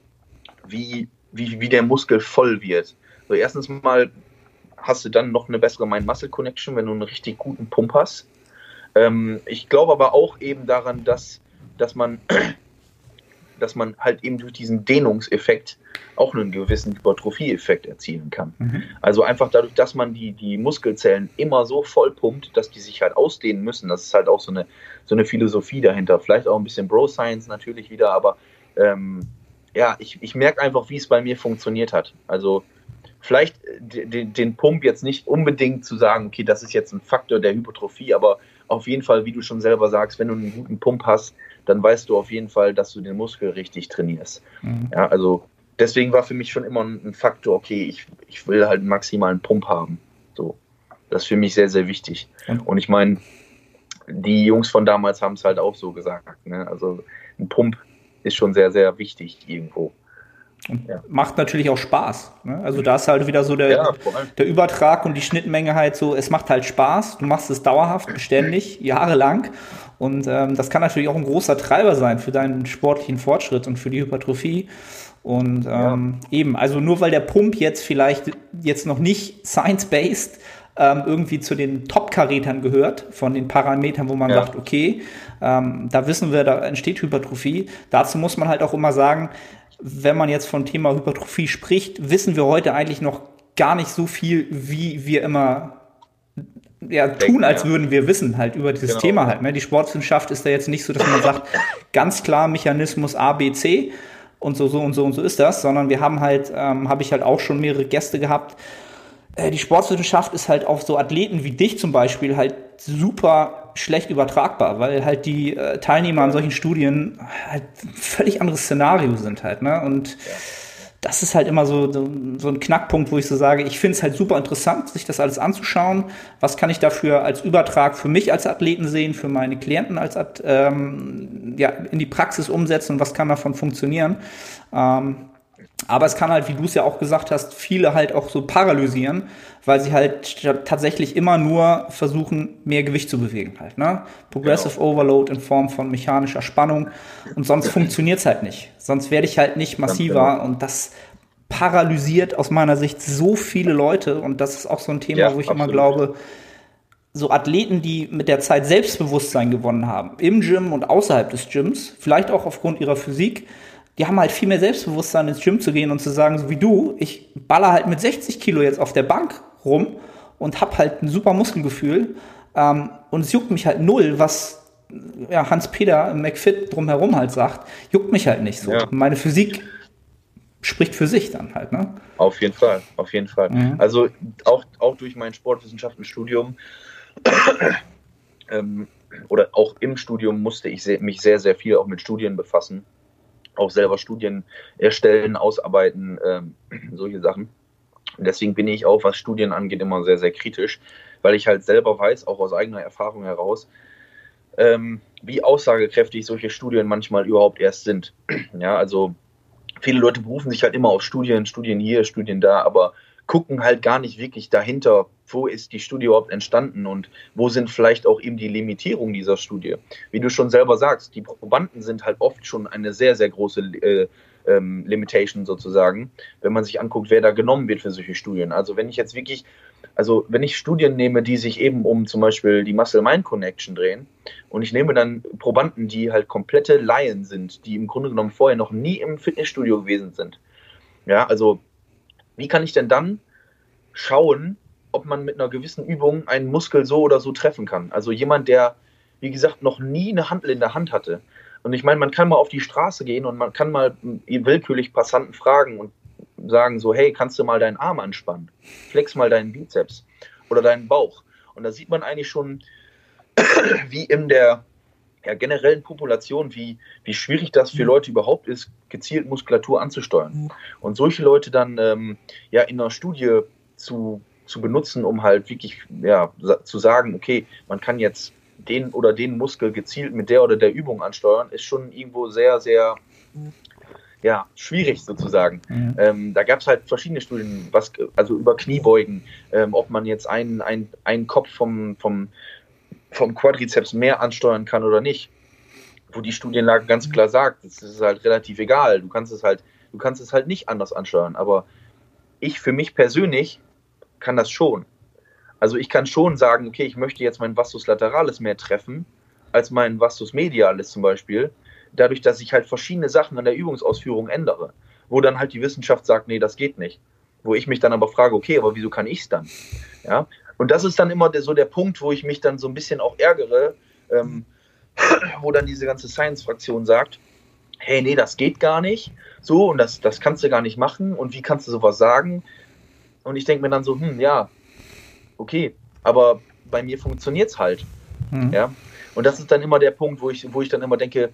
wie, wie, wie der Muskel voll wird. So erstens mal hast du dann noch eine bessere Mind-Muscle-Connection, wenn du einen richtig guten Pump hast. Ähm, ich glaube aber auch eben daran, dass, dass man dass man halt eben durch diesen Dehnungseffekt auch einen gewissen Hypertrophie-Effekt erzielen kann. Mhm. Also einfach dadurch, dass man die, die Muskelzellen immer so voll pumpt, dass die sich halt ausdehnen müssen. Das ist halt auch so eine, so eine Philosophie dahinter. Vielleicht auch ein bisschen Bro-Science natürlich wieder, aber ähm, ja, ich, ich merke einfach, wie es bei mir funktioniert hat. Also vielleicht den, den Pump jetzt nicht unbedingt zu sagen, okay, das ist jetzt ein Faktor der Hypertrophie, aber auf jeden Fall, wie du schon selber sagst, wenn du einen guten Pump hast, dann weißt du auf jeden Fall, dass du den Muskel richtig trainierst. Mhm. Ja, also deswegen war für mich schon immer ein Faktor, okay, ich, ich will halt einen maximalen Pump haben. So, das ist für mich sehr, sehr wichtig. Mhm. Und ich meine, die Jungs von damals haben es halt auch so gesagt. Ne? Also ein Pump ist schon sehr, sehr wichtig irgendwo. Und ja. Macht natürlich auch Spaß. Ne? Also da ist halt wieder so der, ja, der Übertrag und die Schnittmenge halt so, es macht halt Spaß, du machst es dauerhaft, beständig, jahrelang und ähm, das kann natürlich auch ein großer Treiber sein für deinen sportlichen Fortschritt und für die Hypertrophie und ähm, ja. eben, also nur weil der Pump jetzt vielleicht jetzt noch nicht science-based ähm, irgendwie zu den Top-Karätern gehört, von den Parametern, wo man ja. sagt, okay, ähm, da wissen wir, da entsteht Hypertrophie, dazu muss man halt auch immer sagen, wenn man jetzt vom Thema Hypertrophie spricht, wissen wir heute eigentlich noch gar nicht so viel, wie wir immer ja, tun, als würden wir wissen halt über dieses genau. Thema halt. Ne? Die Sportwissenschaft ist da jetzt nicht so, dass man sagt, ganz klar Mechanismus A, B, C und so, so und so und so ist das, sondern wir haben halt, ähm, habe ich halt auch schon mehrere Gäste gehabt. Äh, die Sportwissenschaft ist halt auf so Athleten wie dich zum Beispiel halt super schlecht übertragbar, weil halt die äh, Teilnehmer an solchen Studien halt ein völlig anderes Szenario sind halt, ne? Und ja. das ist halt immer so, so, so ein Knackpunkt, wo ich so sage, ich finde es halt super interessant, sich das alles anzuschauen. Was kann ich dafür als Übertrag für mich als Athleten sehen, für meine Klienten als ähm, ja, in die Praxis umsetzen und was kann davon funktionieren? Ähm, Aber es kann halt, wie du es ja auch gesagt hast, viele halt auch so paralysieren, weil sie halt tatsächlich immer nur versuchen, mehr Gewicht zu bewegen halt, ne? Progressive genau. Overload in Form von mechanischer Spannung und sonst funktioniert es halt nicht. Sonst werde ich halt nicht massiver genau. und das paralysiert aus meiner Sicht so viele Leute und das ist auch so ein Thema, ja, wo ich absolut. immer glaube, so Athleten, die mit der Zeit Selbstbewusstsein gewonnen haben, im Gym und außerhalb des Gyms, vielleicht auch aufgrund ihrer Physik, die haben halt viel mehr Selbstbewusstsein ins Gym zu gehen und zu sagen, so wie du, ich baller halt mit sechzig Kilo jetzt auf der Bank rum und hab halt ein super Muskelgefühl ähm, und es juckt mich halt null, was ja, Hans-Peter im McFit drumherum halt sagt, juckt mich halt nicht so. Ja. Meine Physik spricht für sich dann halt, ne? Auf jeden Fall, auf jeden Fall. Mhm. Also auch, auch durch mein Sportwissenschaftenstudium ähm, oder auch im Studium musste ich sehr, mich sehr, sehr viel auch mit Studien befassen. Auch selber Studien erstellen, ausarbeiten, ähm, solche Sachen. Und deswegen bin ich auch, was Studien angeht, immer sehr, sehr kritisch, weil ich halt selber weiß, auch aus eigener Erfahrung heraus, ähm, wie aussagekräftig solche Studien manchmal überhaupt erst sind. Ja, also viele Leute berufen sich halt immer auf Studien, Studien hier, Studien da, aber gucken halt gar nicht wirklich dahinter, wo ist die Studie überhaupt entstanden und wo sind vielleicht auch eben die Limitierungen dieser Studie. Wie du schon selber sagst, die Probanden sind halt oft schon eine sehr, sehr große äh, ähm, Limitation sozusagen, wenn man sich anguckt, wer da genommen wird für solche Studien. Also wenn ich jetzt wirklich, also wenn ich Studien nehme, die sich eben um zum Beispiel die Muscle-Mind-Connection drehen und ich nehme dann Probanden, die halt komplette Laien sind, die im Grunde genommen vorher noch nie im Fitnessstudio gewesen sind. Ja, also wie kann ich denn dann schauen, ob man mit einer gewissen Übung einen Muskel so oder so treffen kann. Also jemand, der, wie gesagt, noch nie eine Hantel in der Hand hatte. Und ich meine, man kann mal auf die Straße gehen und man kann mal willkürlich Passanten fragen und sagen so, hey, kannst du mal deinen Arm anspannen? Flex mal deinen Bizeps oder deinen Bauch. Und da sieht man eigentlich schon, wie in der ja, generellen Population, wie, wie schwierig das für Leute überhaupt ist, gezielt Muskulatur anzusteuern. Und solche Leute dann ähm, ja in einer Studie zu, zu benutzen, um halt wirklich ja, zu sagen, okay, man kann jetzt den oder den Muskel gezielt mit der oder der Übung ansteuern, ist schon irgendwo sehr, sehr ja, schwierig sozusagen. Mhm. Ähm, da gab es halt verschiedene Studien, was, also über Kniebeugen, ähm, ob man jetzt einen, einen, einen Kopf vom, vom, vom Quadrizeps mehr ansteuern kann oder nicht. Wo die Studienlage ganz klar sagt, es ist halt relativ egal. Du kannst es halt, du kannst es halt nicht anders ansteuern. Aber ich für mich persönlich kann das schon. Also ich kann schon sagen, okay, ich möchte jetzt mein Vastus lateralis mehr treffen als mein Vastus medialis zum Beispiel, dadurch, dass ich halt verschiedene Sachen an der Übungsausführung ändere, wo dann halt die Wissenschaft sagt, nee, das geht nicht. Wo ich mich dann aber frage, okay, aber wieso kann ich es dann? Ja? Und das ist dann immer der, so der Punkt, wo ich mich dann so ein bisschen auch ärgere, ähm, wo dann diese ganze Science-Fraktion sagt, hey, nee, das geht gar nicht, so, und das, das kannst du gar nicht machen, und wie kannst du sowas sagen? Und ich denke mir dann so, hm, ja, okay, aber bei mir funktioniert es halt. Mhm. Ja? Und das ist dann immer der Punkt, wo ich, wo ich dann immer denke,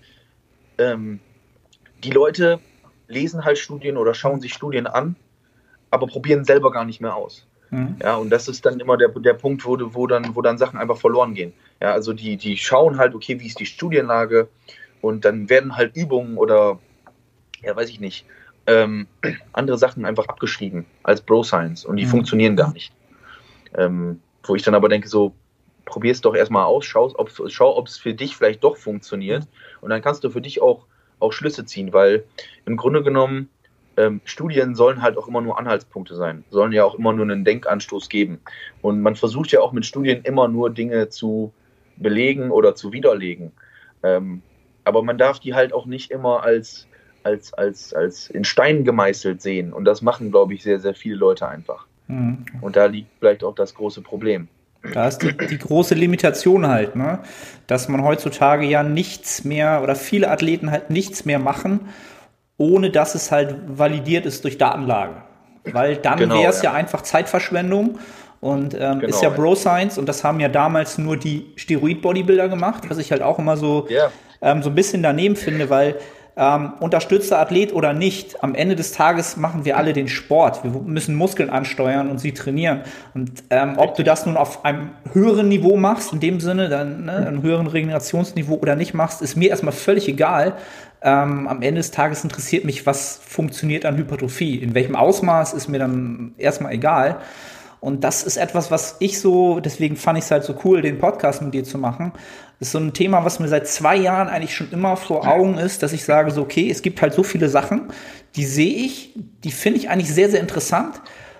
ähm, die Leute lesen halt Studien oder schauen sich Studien an, aber probieren selber gar nicht mehr aus. Mhm. Ja, und das ist dann immer der, der Punkt, wo, wo, dann, wo dann Sachen einfach verloren gehen. Ja, also die, die schauen halt, okay, wie ist die Studienlage, und dann werden halt Übungen oder, ja, weiß ich nicht, ähm, andere Sachen einfach abgeschrieben als Bro-Science, und die mhm. funktionieren gar nicht. Ähm, wo ich dann aber denke, so, probier es doch erstmal aus, schau, ob, schau, ob es für dich vielleicht doch funktioniert, mhm. und dann kannst du für dich auch, auch Schlüsse ziehen, weil im Grunde genommen ähm, Studien sollen halt auch immer nur Anhaltspunkte sein, sollen ja auch immer nur einen Denkanstoß geben, und man versucht ja auch mit Studien immer nur Dinge zu belegen oder zu widerlegen, ähm, aber man darf die halt auch nicht immer als, als, als, als in Stein gemeißelt sehen, und das machen, glaube ich, sehr, sehr viele Leute einfach. Mhm. Und da liegt vielleicht auch das große Problem. Da ist die, die große Limitation halt, ne? Dass man heutzutage ja nichts mehr, oder viele Athleten halt nichts mehr machen, ohne dass es halt validiert ist durch Datenlage. Weil dann genau, wäre es ja. ja einfach Zeitverschwendung, und ähm, genau, ist ja Bro-Science, und das haben ja damals nur die Steroid-Bodybuilder gemacht, was ich halt auch immer so, yeah. ähm, so ein bisschen daneben finde, weil Ähm, unterstützter Athlet oder nicht, am Ende des Tages machen wir alle den Sport. Wir müssen Muskeln ansteuern und sie trainieren. Und ähm, ob du das nun auf einem höheren Niveau machst, in dem Sinne, dann ne, einem höheren Regenerationsniveau oder nicht machst, ist mir erstmal völlig egal. Ähm, am Ende des Tages interessiert mich, was funktioniert an Hypertrophie. In welchem Ausmaß ist mir dann erstmal egal. Und das ist etwas, was ich so, deswegen fand ich es halt so cool, den Podcast mit dir zu machen. Das ist so ein Thema, was mir seit zwei Jahren eigentlich schon immer vor Augen ist, dass ich sage so, okay, es gibt halt so viele Sachen, die sehe ich, die finde ich eigentlich sehr, sehr interessant,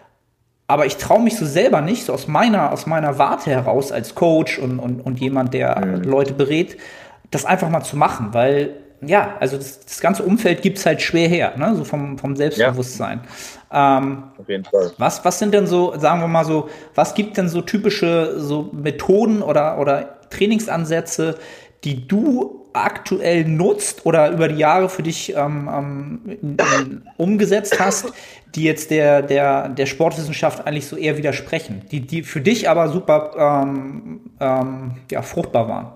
aber ich traue mich so selber nicht, so aus meiner, aus meiner Warte heraus als Coach und, und, und jemand, der mhm. Leute berät, das einfach mal zu machen, weil ja, also das, das ganze Umfeld gibt's halt schwer her, ne? So vom, vom Selbstbewusstsein. Ja. Ähm, Auf jeden Fall. Was, was sind denn so, sagen wir mal so, was gibt denn so typische so Methoden oder, oder Trainingsansätze, die du aktuell nutzt oder über die Jahre für dich ähm, ähm, umgesetzt hast, die jetzt der, der, der Sportwissenschaft eigentlich so eher widersprechen, die, die für dich aber super ähm, ähm, ja, fruchtbar waren?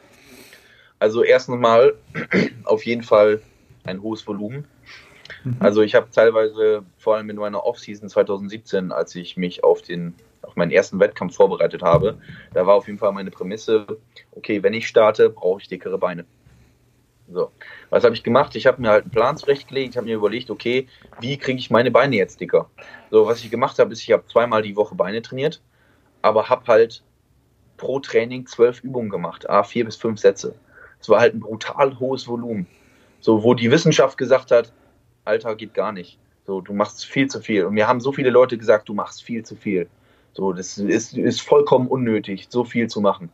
Also erstens mal auf jeden Fall ein hohes Volumen. Mhm. Also ich habe teilweise, vor allem in meiner Offseason zwanzig siebzehn, als ich mich auf den auf meinen ersten Wettkampf vorbereitet habe, da war auf jeden Fall meine Prämisse, okay, wenn ich starte, brauche ich dickere Beine. So, was habe ich gemacht? Ich habe mir halt einen Plan zurechtgelegt, ich habe mir überlegt, okay, wie kriege ich meine Beine jetzt dicker? So, was ich gemacht habe, ist, ich habe zweimal die Woche Beine trainiert, aber habe halt pro Training zwölf Übungen gemacht, a vier bis fünf Sätze. Es war halt ein brutal hohes Volumen. So, wo die Wissenschaft gesagt hat, Alter, geht gar nicht. So, du machst viel zu viel. Und mir haben so viele Leute gesagt, du machst viel zu viel. So, das ist, ist vollkommen unnötig, so viel zu machen.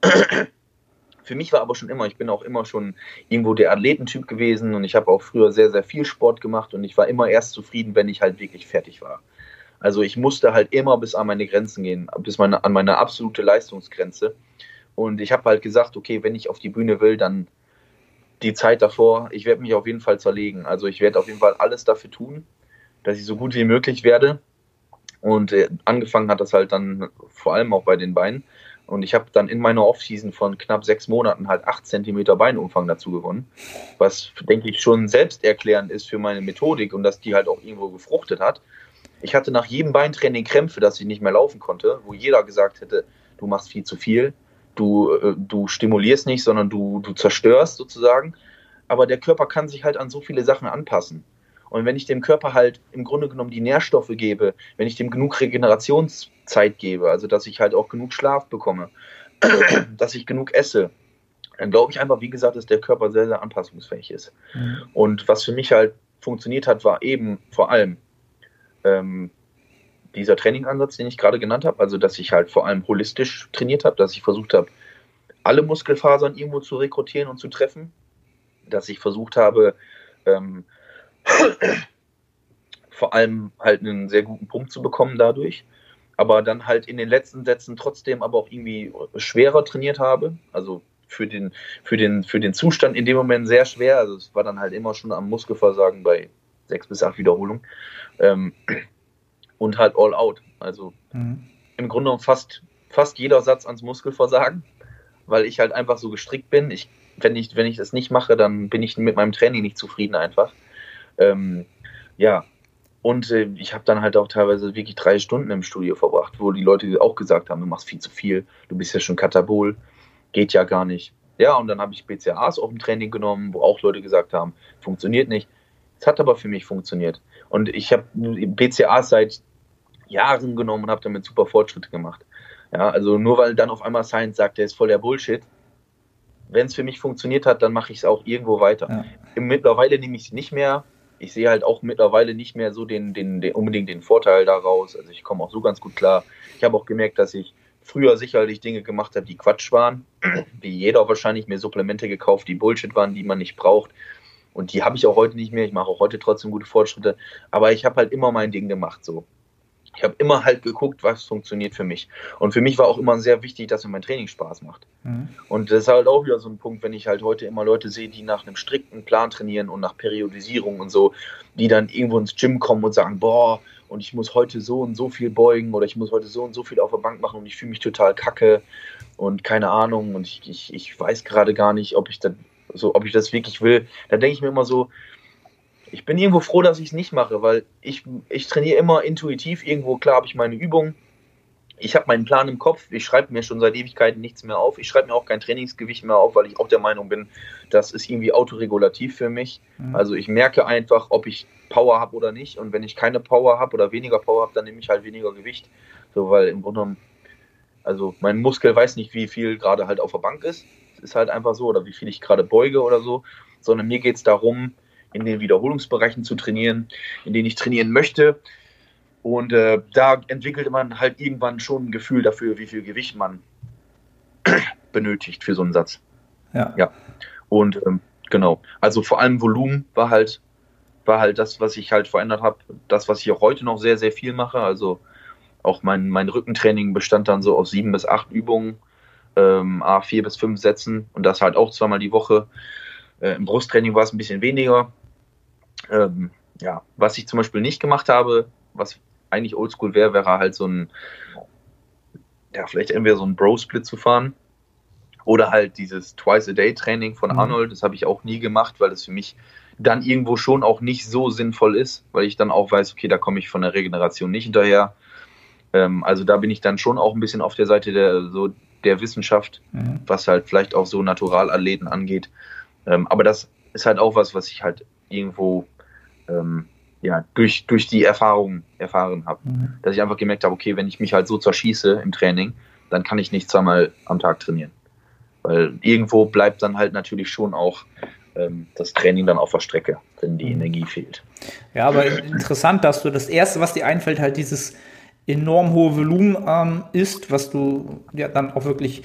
Für mich war aber schon immer, ich bin auch immer schon irgendwo der Athletentyp gewesen, und ich habe auch früher sehr, sehr viel Sport gemacht, und ich war immer erst zufrieden, wenn ich halt wirklich fertig war. Also ich musste halt immer bis an meine Grenzen gehen, bis meine, an meine absolute Leistungsgrenze. Und ich habe halt gesagt, okay, wenn ich auf die Bühne will, dann die Zeit davor, ich werde mich auf jeden Fall zerlegen. Also ich werde auf jeden Fall alles dafür tun, dass ich so gut wie möglich werde. Und äh, angefangen hat das halt dann vor allem auch bei den Beinen. Und ich habe dann in meiner Offseason von knapp sechs Monaten halt acht Zentimeter Beinumfang dazu gewonnen, was, denke ich, schon selbsterklärend ist für meine Methodik und dass die halt auch irgendwo gefruchtet hat. Ich hatte nach jedem Beintraining Krämpfe, dass ich nicht mehr laufen konnte, wo jeder gesagt hätte, du machst viel zu viel, du, äh, du stimulierst nicht, sondern du, du zerstörst sozusagen. Aber der Körper kann sich halt an so viele Sachen anpassen. Und wenn ich dem Körper halt im Grunde genommen die Nährstoffe gebe, wenn ich dem genug Regenerationszeit gebe, also dass ich halt auch genug Schlaf bekomme, dass ich genug esse, dann glaube ich einfach, wie gesagt, dass der Körper sehr, sehr anpassungsfähig ist. Mhm. Und was für mich halt funktioniert hat, war eben vor allem ähm, dieser Trainingansatz, den ich gerade genannt habe, also dass ich halt vor allem holistisch trainiert habe, dass ich versucht habe, alle Muskelfasern irgendwo zu rekrutieren und zu treffen, dass ich versucht habe, ähm, vor allem halt einen sehr guten Pump zu bekommen dadurch, aber dann halt in den letzten Sätzen trotzdem aber auch irgendwie schwerer trainiert habe, also für den, für den, für den Zustand in dem Moment sehr schwer, also es war dann halt immer schon am Muskelversagen bei sechs bis acht Wiederholungen ähm, und halt all out, also mhm. im Grunde genommen fast, fast jeder Satz ans Muskelversagen, weil ich halt einfach so gestrickt bin, ich, wenn ich, wenn ich das nicht mache, dann bin ich mit meinem Training nicht zufrieden einfach. Ähm, ja, und äh, ich habe dann halt auch teilweise wirklich drei Stunden im Studio verbracht, wo die Leute auch gesagt haben, du machst viel zu viel, du bist ja schon Katabol, geht ja gar nicht. Ja, und dann habe ich B C A As auch im Training genommen, wo auch Leute gesagt haben, funktioniert nicht. Es hat aber für mich funktioniert. Und ich habe B C A As seit Jahren genommen und habe damit super Fortschritte gemacht. Ja, also nur weil dann auf einmal Science sagt, der ist voll der Bullshit, wenn es für mich funktioniert hat, dann mache ich es auch irgendwo weiter. Ja. Mittlerweile nehme ich es nicht mehr. Ich sehe halt auch mittlerweile nicht mehr so den, den, den unbedingt den Vorteil daraus. Also ich komme auch so ganz gut klar. Ich habe auch gemerkt, dass ich früher sicherlich Dinge gemacht habe, die Quatsch waren. Wie jeder wahrscheinlich mir Supplemente gekauft, die Bullshit waren, die man nicht braucht. Und die habe ich auch heute nicht mehr. Ich mache auch heute trotzdem gute Fortschritte. Aber ich habe halt immer mein Ding gemacht so. Ich habe immer halt geguckt, was funktioniert für mich. Und für mich war auch immer sehr wichtig, dass mir mein Training Spaß macht. Mhm. Und das ist halt auch wieder so ein Punkt, wenn ich halt heute immer Leute sehe, die nach einem strikten Plan trainieren und nach Periodisierung und so, die dann irgendwo ins Gym kommen und sagen, boah, und ich muss heute so und so viel beugen oder ich muss heute so und so viel auf der Bank machen und ich fühle mich total kacke und keine Ahnung und ich, ich, ich weiß gerade gar nicht, ob ich, das, so, ob ich das wirklich will. Da denke ich mir immer so, ich bin irgendwo froh, dass ich es nicht mache, weil ich, ich trainiere immer intuitiv irgendwo. Klar habe ich meine Übungen, ich habe meinen Plan im Kopf, ich schreibe mir schon seit Ewigkeiten nichts mehr auf. Ich schreibe mir auch kein Trainingsgewicht mehr auf, weil ich auch der Meinung bin, das ist irgendwie autoregulativ für mich. Mhm. Also ich merke einfach, ob ich Power habe oder nicht. Und wenn ich keine Power habe oder weniger Power habe, dann nehme ich halt weniger Gewicht. So, weil im Grunde genommen, also mein Muskel weiß nicht, wie viel gerade halt auf der Bank ist. Es ist halt einfach so, oder wie viel ich gerade beuge oder so. Sondern mir geht es darum, in den Wiederholungsbereichen zu trainieren, in denen ich trainieren möchte. Und äh, da entwickelt man halt irgendwann schon ein Gefühl dafür, wie viel Gewicht man benötigt für so einen Satz. Ja. ja. Und ähm, genau, also vor allem Volumen war halt, war halt das, was ich halt verändert habe. Das, was ich auch heute noch sehr, sehr viel mache. Also auch mein, mein Rückentraining bestand dann so aus sieben bis acht Übungen, ähm, a vier bis fünf Sätzen und das halt auch zweimal die Woche. Äh, Im Brusttraining war es ein bisschen weniger. Ähm, ja, was ich zum Beispiel nicht gemacht habe, was eigentlich oldschool wäre, wäre halt so ein, ja, vielleicht entweder so ein Bro-Split zu fahren oder halt dieses Twice-a-Day-Training von mhm. Arnold. Das habe ich auch nie gemacht, weil das für mich dann irgendwo schon auch nicht so sinnvoll ist, weil ich dann auch weiß, okay, da komme ich von der Regeneration nicht hinterher. Ähm, also da bin ich dann schon auch ein bisschen auf der Seite der, so der Wissenschaft, mhm. was halt vielleicht auch so Naturalathleten angeht. Ähm, aber das ist halt auch was, was ich halt irgendwo ähm, ja, durch, durch die Erfahrung erfahren habe. Mhm. Dass ich einfach gemerkt habe, okay, wenn ich mich halt so zerschieße im Training, dann kann ich nicht zweimal am Tag trainieren. Weil irgendwo bleibt dann halt natürlich schon auch ähm, das Training dann auf der Strecke, wenn die mhm. Energie fehlt. Ja, aber interessant, dass du das Erste, was dir einfällt, halt dieses enorm hohe Volumen ähm, ist, was du ja dann auch wirklich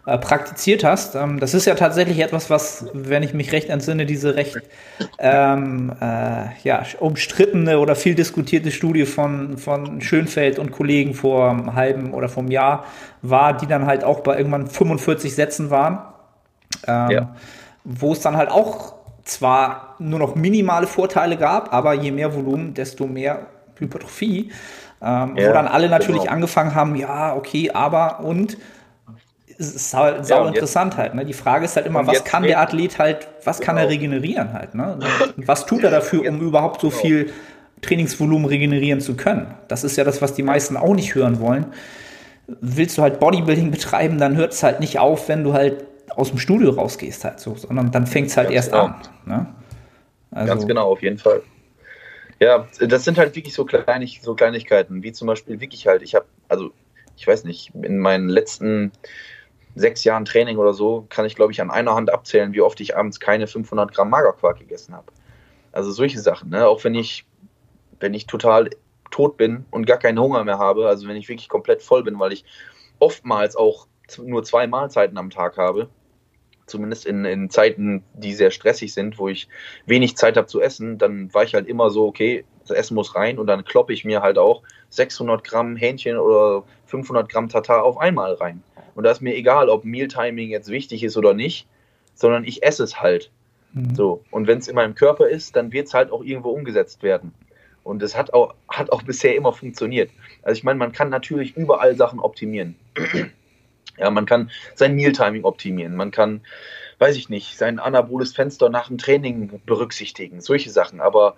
äh, praktiziert hast. Ähm, das ist ja tatsächlich etwas, was, wenn ich mich recht entsinne, diese recht ähm, äh, ja, umstrittene oder viel diskutierte Studie von, von Schönfeld und Kollegen vor einem halben oder vom Jahr war, die dann halt auch bei irgendwann fünfundvierzig Sätzen waren, ähm, Ja. wo es dann halt auch zwar nur noch minimale Vorteile gab, aber je mehr Volumen, desto mehr Hypertrophie, ähm, wo Ja, dann alle natürlich genau. angefangen haben, ja, okay, aber und es ist sau, Ja, sau und jetzt, interessant halt. Ne? Die Frage ist halt immer, und was jetzt kann der reden, Athlet halt, was kann er genau, regenerieren halt, ne? Und, und was tut er dafür, um jetzt, überhaupt so genau, viel Trainingsvolumen regenerieren zu können? Das ist ja das, was die ja, meisten auch nicht hören wollen. Willst du halt Bodybuilding betreiben, dann hört es halt nicht auf, wenn du halt aus dem Studio rausgehst halt so, sondern dann fängt es halt ganz erst genau, an. Ne? ganz Also, genau, auf jeden Fall. Ja, das sind halt wirklich so, kleinig, so Kleinigkeiten, wie zum Beispiel wirklich halt, ich habe, also ich weiß nicht, in meinen letzten sechs Jahren Training oder so, kann ich glaube ich an einer Hand abzählen, wie oft ich abends keine fünfhundert Gramm Magerquark gegessen habe. Also solche Sachen, ne? Auch wenn ich, wenn ich total tot bin und gar keinen Hunger mehr habe, also wenn ich wirklich komplett voll bin, weil ich oftmals auch nur zwei Mahlzeiten am Tag habe, zumindest in, in Zeiten, die sehr stressig sind, wo ich wenig Zeit habe zu essen, dann war ich halt immer so, okay, das Essen muss rein und dann kloppe ich mir halt auch sechshundert Gramm Hähnchen oder fünfhundert Gramm Tatar auf einmal rein. Und da ist mir egal, ob Mealtiming jetzt wichtig ist oder nicht, sondern ich esse es halt. So. Und wenn es in meinem Körper ist, dann wird es halt auch irgendwo umgesetzt werden. Und es hat auch, hat auch bisher immer funktioniert. Also ich meine, man kann natürlich überall Sachen optimieren. Ja, man kann sein Mealtiming optimieren, man kann, weiß ich nicht, sein anaboles Fenster nach dem Training berücksichtigen, solche Sachen. Aber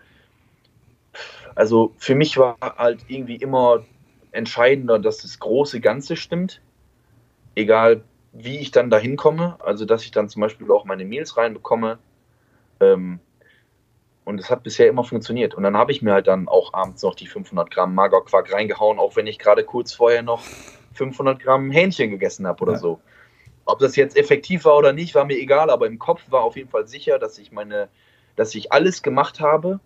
also für mich war halt irgendwie immer entscheidender, dass das große Ganze stimmt, egal wie ich dann da hinkomme. Also dass ich dann zum Beispiel auch meine Meals reinbekomme. Ähm, und es hat bisher immer funktioniert. Und dann habe ich mir halt dann auch abends noch die fünfhundert Gramm Magerquark reingehauen, auch wenn ich gerade kurz vorher noch fünfhundert Gramm Hähnchen gegessen habe oder ja. so. Ob das jetzt effektiv war oder nicht, war mir egal, aber im Kopf war auf jeden Fall sicher, dass ich meine, dass ich alles gemacht habe,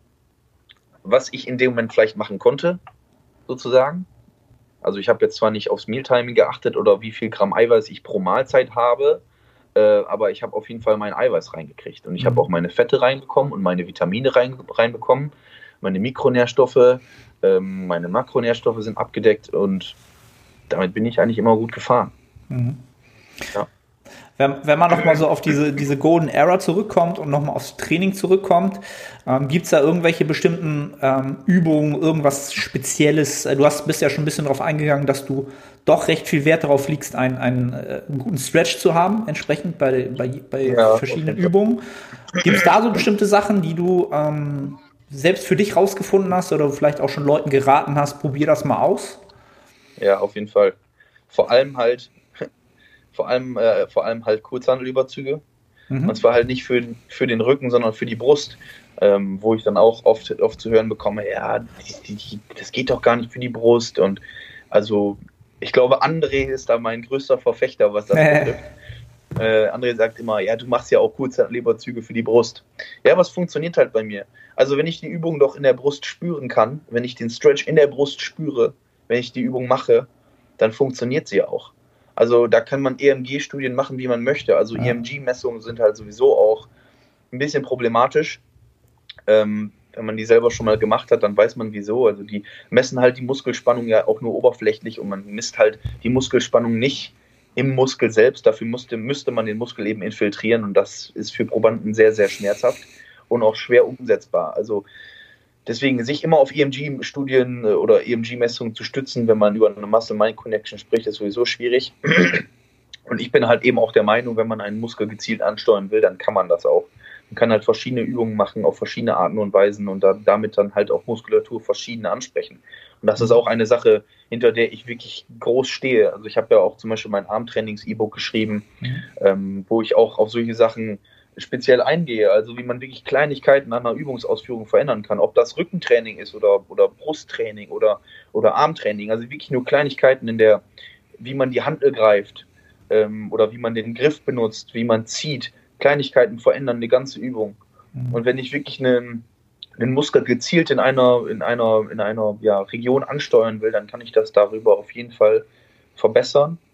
was ich in dem Moment vielleicht machen konnte, sozusagen. Also ich habe jetzt zwar nicht aufs Mealtiming geachtet oder wie viel Gramm Eiweiß ich pro Mahlzeit habe, äh, aber ich habe auf jeden Fall mein Eiweiß reingekriegt. Und ich habe auch meine Fette reinbekommen und meine Vitamine rein, reinbekommen, meine Mikronährstoffe, ähm, meine Makronährstoffe sind abgedeckt und damit bin ich eigentlich immer gut gefahren. Mhm. Ja. Wenn, wenn man nochmal so auf diese, diese Golden Era zurückkommt und nochmal aufs Training zurückkommt, ähm, gibt es da irgendwelche bestimmten ähm, Übungen, irgendwas Spezielles? Du hast, bist ja schon ein bisschen darauf eingegangen, dass du doch recht viel Wert darauf legst, einen, einen, äh, einen guten Stretch zu haben, entsprechend bei, bei, bei Ja, verschiedenen Übungen. Gibt es da so bestimmte Sachen, die du ähm, selbst für dich rausgefunden hast oder vielleicht auch schon Leuten geraten hast, probier das mal aus? Ja, auf jeden Fall. Vor allem halt, vor allem, äh, vor allem halt Kurzhantelüberzüge. Mhm. Und zwar halt nicht für, für den Rücken, sondern für die Brust. Ähm, wo ich dann auch oft, oft zu hören bekomme, ja, die, die, das geht doch gar nicht für die Brust. Und also, ich glaube, André ist da mein größter Verfechter, was das betrifft. Äh, André sagt immer, ja, du machst ja auch Kurzhantelüberzüge für die Brust. Ja, was funktioniert halt bei mir? Also, wenn ich die Übung doch in der Brust spüren kann, wenn ich den Stretch in der Brust spüre, wenn ich die Übung mache, dann funktioniert sie auch. Also da kann man E M G-Studien machen, wie man möchte. Also Ja. E M G-Messungen sind halt sowieso auch ein bisschen problematisch. Ähm, wenn man die selber schon mal gemacht hat, dann weiß man wieso. Also die messen halt die Muskelspannung ja auch nur oberflächlich und man misst halt die Muskelspannung nicht im Muskel selbst. Dafür musste, müsste man den Muskel eben infiltrieren und das ist für Probanden sehr, sehr schmerzhaft und auch schwer umsetzbar. Also deswegen sich immer auf E M G-Studien oder E M G-Messungen zu stützen, wenn man über eine Muscle-Mind-Connection spricht, ist sowieso schwierig. Und ich bin halt eben auch der Meinung, wenn man einen Muskel gezielt ansteuern will, dann kann man das auch. Man kann halt verschiedene Übungen machen auf verschiedene Arten und Weisen und da, damit dann halt auch Muskulatur verschiedene ansprechen. Und das ist auch eine Sache, hinter der ich wirklich groß stehe. Also ich habe ja auch zum Beispiel mein Armtrainings-E-Book geschrieben, mhm. ähm, wo ich auch auf solche Sachen speziell eingehe, also wie man wirklich Kleinigkeiten an einer Übungsausführung verändern kann, ob das Rückentraining ist oder, oder Brusttraining oder, oder Armtraining, also wirklich nur Kleinigkeiten in der, wie man die Hantel greift ähm, oder wie man den Griff benutzt, wie man zieht, Kleinigkeiten verändern eine ganze Übung. Mhm. Und wenn ich wirklich einen, einen Muskel gezielt in einer, in einer, in einer ja, Region ansteuern will, dann kann ich das darüber auf jeden Fall verbessern.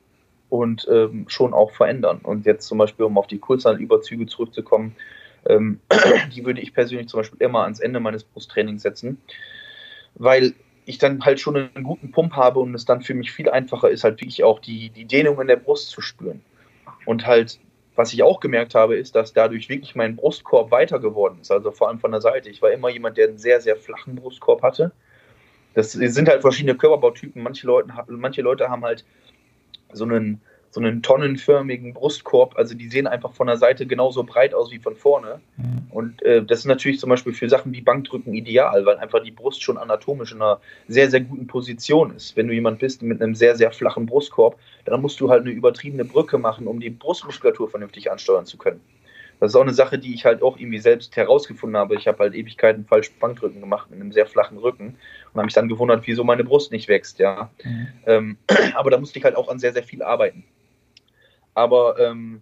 und ähm, schon auch verändern. Und jetzt zum Beispiel, um auf die Kurzhantelüberzüge zurückzukommen, ähm, die würde ich persönlich zum Beispiel immer ans Ende meines Brusttrainings setzen, weil ich dann halt schon einen guten Pump habe und es dann für mich viel einfacher ist, halt wirklich auch die, die Dehnung in der Brust zu spüren. Und halt, was ich auch gemerkt habe, ist, dass dadurch wirklich mein Brustkorb weiter geworden ist, also vor allem von der Seite. Ich war immer jemand, der einen sehr, sehr flachen Brustkorb hatte. Das sind halt verschiedene Körperbautypen. Manche Leute, manche Leute haben halt so einen, so einen tonnenförmigen Brustkorb, also die sehen einfach von der Seite genauso breit aus wie von vorne. Mhm. Und äh, das ist natürlich zum Beispiel für Sachen wie Bankdrücken ideal, weil einfach die Brust schon anatomisch in einer sehr, sehr guten Position ist. Wenn du jemand bist mit einem sehr, sehr flachen Brustkorb, dann musst du halt eine übertriebene Brücke machen, um die Brustmuskulatur vernünftig ansteuern zu können. Das ist auch eine Sache, die ich halt auch irgendwie selbst herausgefunden habe. Ich habe halt Ewigkeiten falsch Bankdrücken gemacht mit einem sehr flachen Rücken und habe mich dann gewundert, wieso meine Brust nicht wächst, ja. Mhm. Ähm, aber da musste ich halt auch an sehr, sehr viel arbeiten. Aber ähm,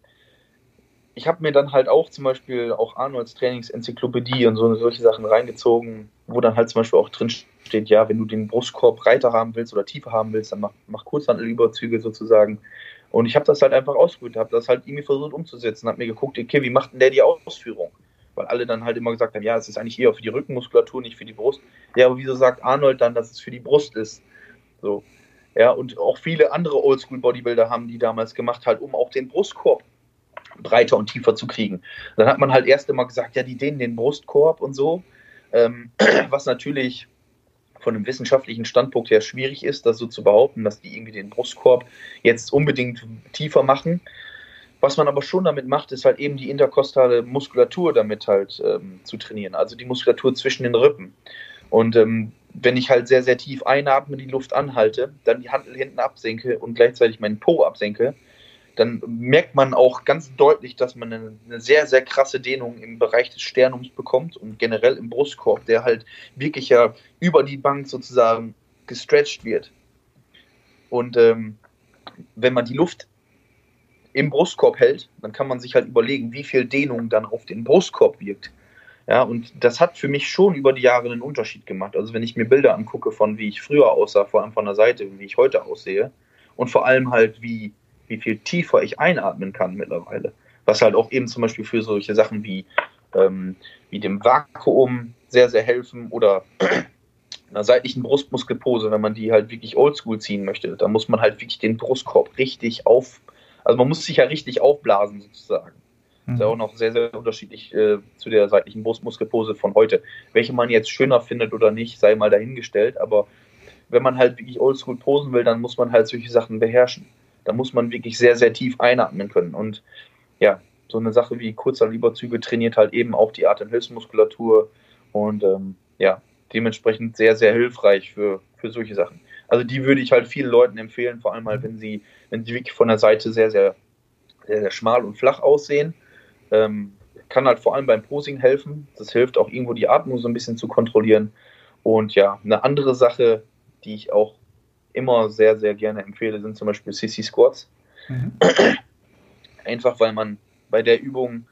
ich habe mir dann halt auch zum Beispiel auch Arnolds Trainingsenzyklopädie und so solche Sachen reingezogen, wo dann halt zum Beispiel auch drin steht, ja, wenn du den Brustkorb breiter haben willst oder tiefer haben willst, dann mach, mach Kurzhantelüberzüge sozusagen. Und ich habe das halt einfach ausprobiert, habe das halt irgendwie versucht umzusetzen, habe mir geguckt, okay, wie macht denn der die Ausführung? Weil alle dann halt immer gesagt haben, ja, es ist eigentlich eher für die Rückenmuskulatur, nicht für die Brust. Ja, aber wieso sagt Arnold dann, dass es für die Brust ist? So, ja, und auch viele andere Oldschool-Bodybuilder haben die damals gemacht, halt, um auch den Brustkorb breiter und tiefer zu kriegen. Dann hat man halt erst immer gesagt, ja, die dehnen den Brustkorb und so, ähm, was natürlich von einem wissenschaftlichen Standpunkt her schwierig ist, das so zu behaupten, dass die irgendwie den Brustkorb jetzt unbedingt tiefer machen. Was man aber schon damit macht, ist halt eben die interkostale Muskulatur damit halt ähm, zu trainieren, also die Muskulatur zwischen den Rippen. Und ähm, wenn ich halt sehr, sehr tief einatme, die Luft anhalte, dann die Hantel hinten absenke und gleichzeitig meinen Po absenke, dann merkt man auch ganz deutlich, dass man eine, eine sehr, sehr krasse Dehnung im Bereich des Sternums bekommt und generell im Brustkorb, der halt wirklich ja über die Bank sozusagen gestretcht wird. Und ähm, wenn man die Luft im Brustkorb hält, dann kann man sich halt überlegen, wie viel Dehnung dann auf den Brustkorb wirkt. Ja, und das hat für mich schon über die Jahre einen Unterschied gemacht. Also wenn ich mir Bilder angucke von wie ich früher aussah, vor allem von der Seite, wie ich heute aussehe und vor allem halt wie wie viel tiefer ich einatmen kann mittlerweile. Was halt auch eben zum Beispiel für solche Sachen wie, ähm, wie dem Vakuum sehr, sehr helfen oder einer seitlichen Brustmuskelpose, wenn man die halt wirklich oldschool ziehen möchte. Da muss man halt wirklich den Brustkorb richtig auf, also man muss sich ja richtig aufblasen sozusagen. Mhm. Das ist ja auch noch sehr, sehr unterschiedlich äh, zu der seitlichen Brustmuskelpose von heute. Welche man jetzt schöner findet oder nicht, sei mal dahingestellt, aber wenn man halt wirklich oldschool posen will, dann muss man halt solche Sachen beherrschen. Da muss man wirklich sehr, sehr tief einatmen können. Und ja, so eine Sache wie Kurzhantelüberzüge trainiert halt eben auch die Atemhilfsmuskulatur und ähm, ja, dementsprechend sehr, sehr hilfreich für, für solche Sachen. Also die würde ich halt vielen Leuten empfehlen, vor allem halt, wenn sie, wenn sie wirklich von der Seite sehr, sehr, sehr, sehr schmal und flach aussehen. Ähm, kann halt vor allem beim Posing helfen. Das hilft auch irgendwo die Atmung so ein bisschen zu kontrollieren. Und ja, eine andere Sache, die ich auch immer sehr, sehr gerne empfehle, sind zum Beispiel Sissy Squats. Mhm. Einfach, weil man bei der Übung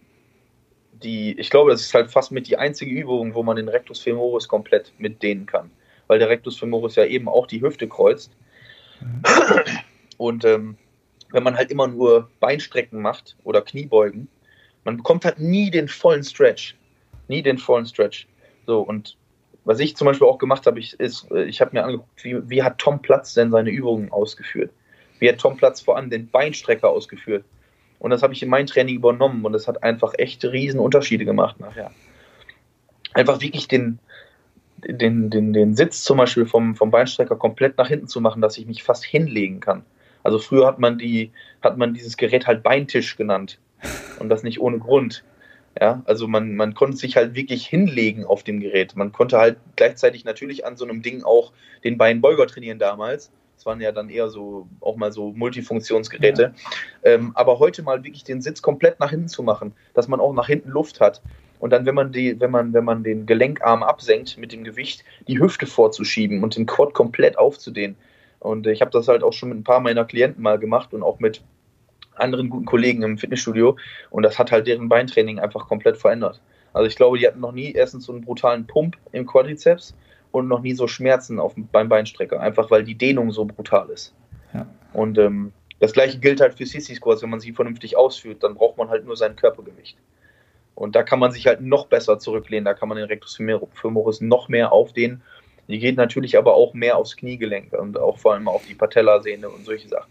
die, ich glaube, das ist halt fast mit die einzige Übung, wo man den Rectus femoris komplett mitdehnen kann. Weil der Rectus femoris ja eben auch die Hüfte kreuzt. Mhm. Und ähm, wenn man halt immer nur Beinstrecken macht oder Kniebeugen, man bekommt halt nie den vollen Stretch. Nie den vollen Stretch. So, und was ich zum Beispiel auch gemacht habe, ich, ist, ich habe mir angeguckt, wie, wie hat Tom Platz denn seine Übungen ausgeführt? Wie hat Tom Platz vor allem den Beinstrecker ausgeführt? Und das habe ich in mein Training übernommen und das hat einfach echt riesen Unterschiede gemacht nachher. Einfach wirklich den, den, den, den Sitz zum Beispiel vom, vom Beinstrecker komplett nach hinten zu machen, dass ich mich fast hinlegen kann. Also früher hat man, die, hat man dieses Gerät halt Beintisch genannt und das nicht ohne Grund. Ja, also man, man konnte sich halt wirklich hinlegen auf dem Gerät. Man konnte halt gleichzeitig natürlich an so einem Ding auch den Beinbeuger trainieren damals. Das waren ja dann eher so, auch mal so Multifunktionsgeräte. Ja. Ähm, aber heute mal wirklich den Sitz komplett nach hinten zu machen, dass man auch nach hinten Luft hat. Und dann, wenn man die, wenn man, wenn man den Gelenkarm absenkt mit dem Gewicht, die Hüfte vorzuschieben und den Quad komplett aufzudehnen. Und ich habe das halt auch schon mit ein paar meiner Klienten mal gemacht und auch mit anderen guten Kollegen im Fitnessstudio und das hat halt deren Beintraining einfach komplett verändert. Also ich glaube, die hatten noch nie erstens so einen brutalen Pump im Quadrizeps und noch nie so Schmerzen auf, beim Beinstrecker, einfach weil die Dehnung so brutal ist. Ja. Und ähm, Das gleiche gilt halt für Sissy Squats, wenn man sie vernünftig ausführt, dann braucht man halt nur sein Körpergewicht. Und da kann man sich halt noch besser zurücklehnen, da kann man den Rectus femoris noch mehr aufdehnen. Die geht natürlich aber auch mehr aufs Kniegelenk und auch vor allem auf die Patellasehne und solche Sachen.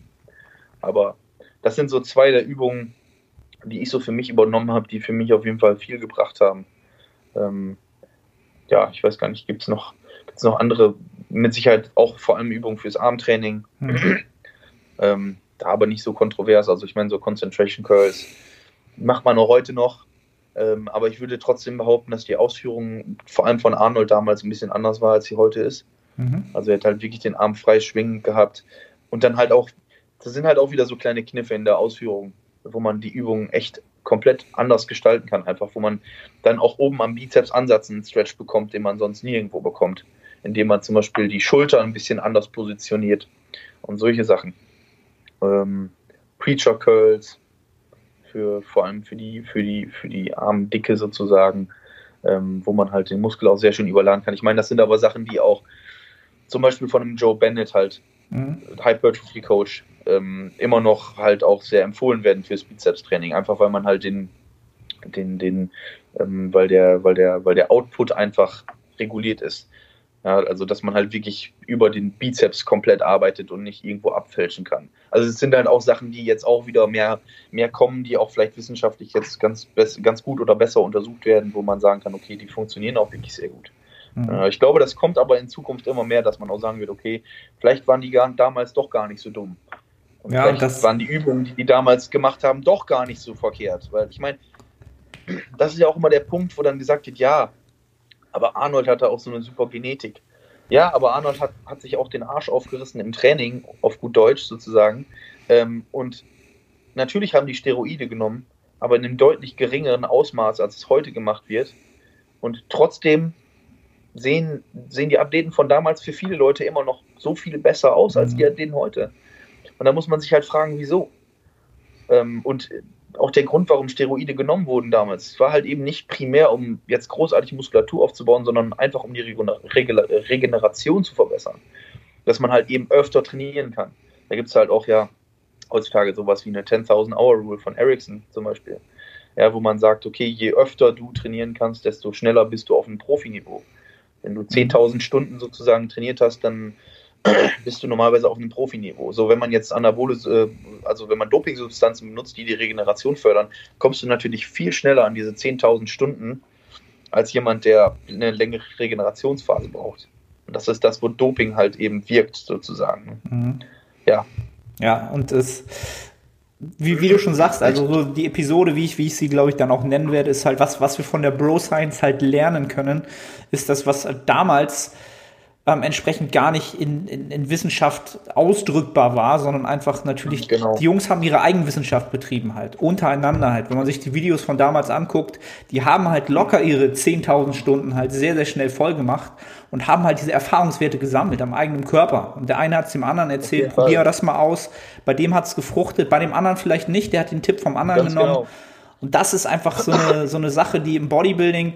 Aber das sind so zwei der Übungen, die ich so für mich übernommen habe, die für mich auf jeden Fall viel gebracht haben. Ähm, ja, ich weiß gar nicht, gibt es noch, gibt's noch andere, mit Sicherheit auch vor allem Übungen fürs Armtraining. Mhm. ähm, da aber nicht so kontrovers, also ich meine so Concentration Curls macht man auch heute noch, ähm, aber ich würde trotzdem behaupten, dass die Ausführung vor allem von Arnold damals ein bisschen anders war, als sie heute ist. Mhm. Also er hat halt wirklich den Arm frei schwingend gehabt und dann halt auch, das sind halt auch wieder so kleine Kniffe in der Ausführung, wo man die Übungen echt komplett anders gestalten kann, einfach wo man dann auch oben am Bizeps-Ansatz einen Stretch bekommt, den man sonst nirgendwo bekommt, indem man zum Beispiel die Schulter ein bisschen anders positioniert und solche Sachen. Ähm, Preacher Curls für vor allem für die für die für die Armdicke sozusagen, ähm, wo man halt den Muskel auch sehr schön überladen kann. Ich meine, das sind aber Sachen, die auch zum Beispiel von einem Joe Bennett halt, mhm. Hypertrophy Coach, ähm, immer noch halt auch sehr empfohlen werden fürs Bizeps-Training, einfach weil man halt den den den ähm, weil der weil der weil der Output einfach reguliert ist. Ja, also dass man halt wirklich über den Bizeps komplett arbeitet und nicht irgendwo abfälschen kann. Also es sind halt auch Sachen, die jetzt auch wieder mehr, mehr kommen, die auch vielleicht wissenschaftlich jetzt ganz, ganz gut oder besser untersucht werden, wo man sagen kann, okay, die funktionieren auch wirklich sehr gut. Mhm. Äh, ich glaube, das kommt aber in Zukunft immer mehr, dass man auch sagen wird, okay, vielleicht waren die gar, damals doch gar nicht so dumm. Und ja, vielleicht das waren die Übungen, die die damals gemacht haben, doch gar nicht so verkehrt. Weil ich meine, das ist ja auch immer der Punkt, wo dann gesagt wird, ja, aber Arnold hatte auch so eine super Genetik. Ja, aber Arnold hat, hat sich auch den Arsch aufgerissen im Training, auf gut Deutsch sozusagen. Ähm, und natürlich haben die Steroide genommen, aber in einem deutlich geringeren Ausmaß, als es heute gemacht wird. Und trotzdem sehen, sehen die Athleten von damals für viele Leute immer noch so viel besser aus, als die Athleten heute. Und da muss man sich halt fragen, wieso. Ähm, und auch der Grund, warum Steroide genommen wurden damals, war halt eben nicht primär, um jetzt großartig Muskulatur aufzubauen, sondern einfach, um die Regeneration zu verbessern. Dass man halt eben öfter trainieren kann. Da gibt es halt auch ja heutzutage sowas wie eine zehntausend Hour Rule von Ericsson zum Beispiel. Ja, wo man sagt, okay, je öfter du trainieren kannst, desto schneller bist du auf einem Profiniveau. Wenn du zehntausend Stunden sozusagen trainiert hast, dann bist du normalerweise auf einem Profiniveau. So, wenn man jetzt Anabole, also wenn man Dopingsubstanzen benutzt, die die Regeneration fördern, kommst du natürlich viel schneller an diese zehntausend Stunden als jemand, der eine längere Regenerationsphase braucht. Und das ist das, wo Doping halt eben wirkt, sozusagen. Mhm. Ja. Ja, und es, wie, wie du schon sagst, also so die Episode, wie ich, wie ich sie, glaube ich, dann auch nennen werde, ist halt was, was wir von der Bro Science halt lernen können, ist das, was damals Ähm, entsprechend gar nicht in, in, in Wissenschaft ausdrückbar war, sondern einfach natürlich, genau. Die Jungs haben ihre Eigenwissenschaft betrieben halt, untereinander halt. Wenn man sich die Videos von damals anguckt, die haben halt locker ihre zehntausend Stunden halt sehr, sehr schnell voll gemacht und haben halt diese Erfahrungswerte gesammelt am eigenen Körper. Und der eine hat es dem anderen erzählt, okay, probier das mal aus, bei dem hat es gefruchtet, bei dem anderen vielleicht nicht, der hat den Tipp vom anderen Ganz genommen. Genau. Und das ist einfach so eine, so eine Sache, die im Bodybuilding,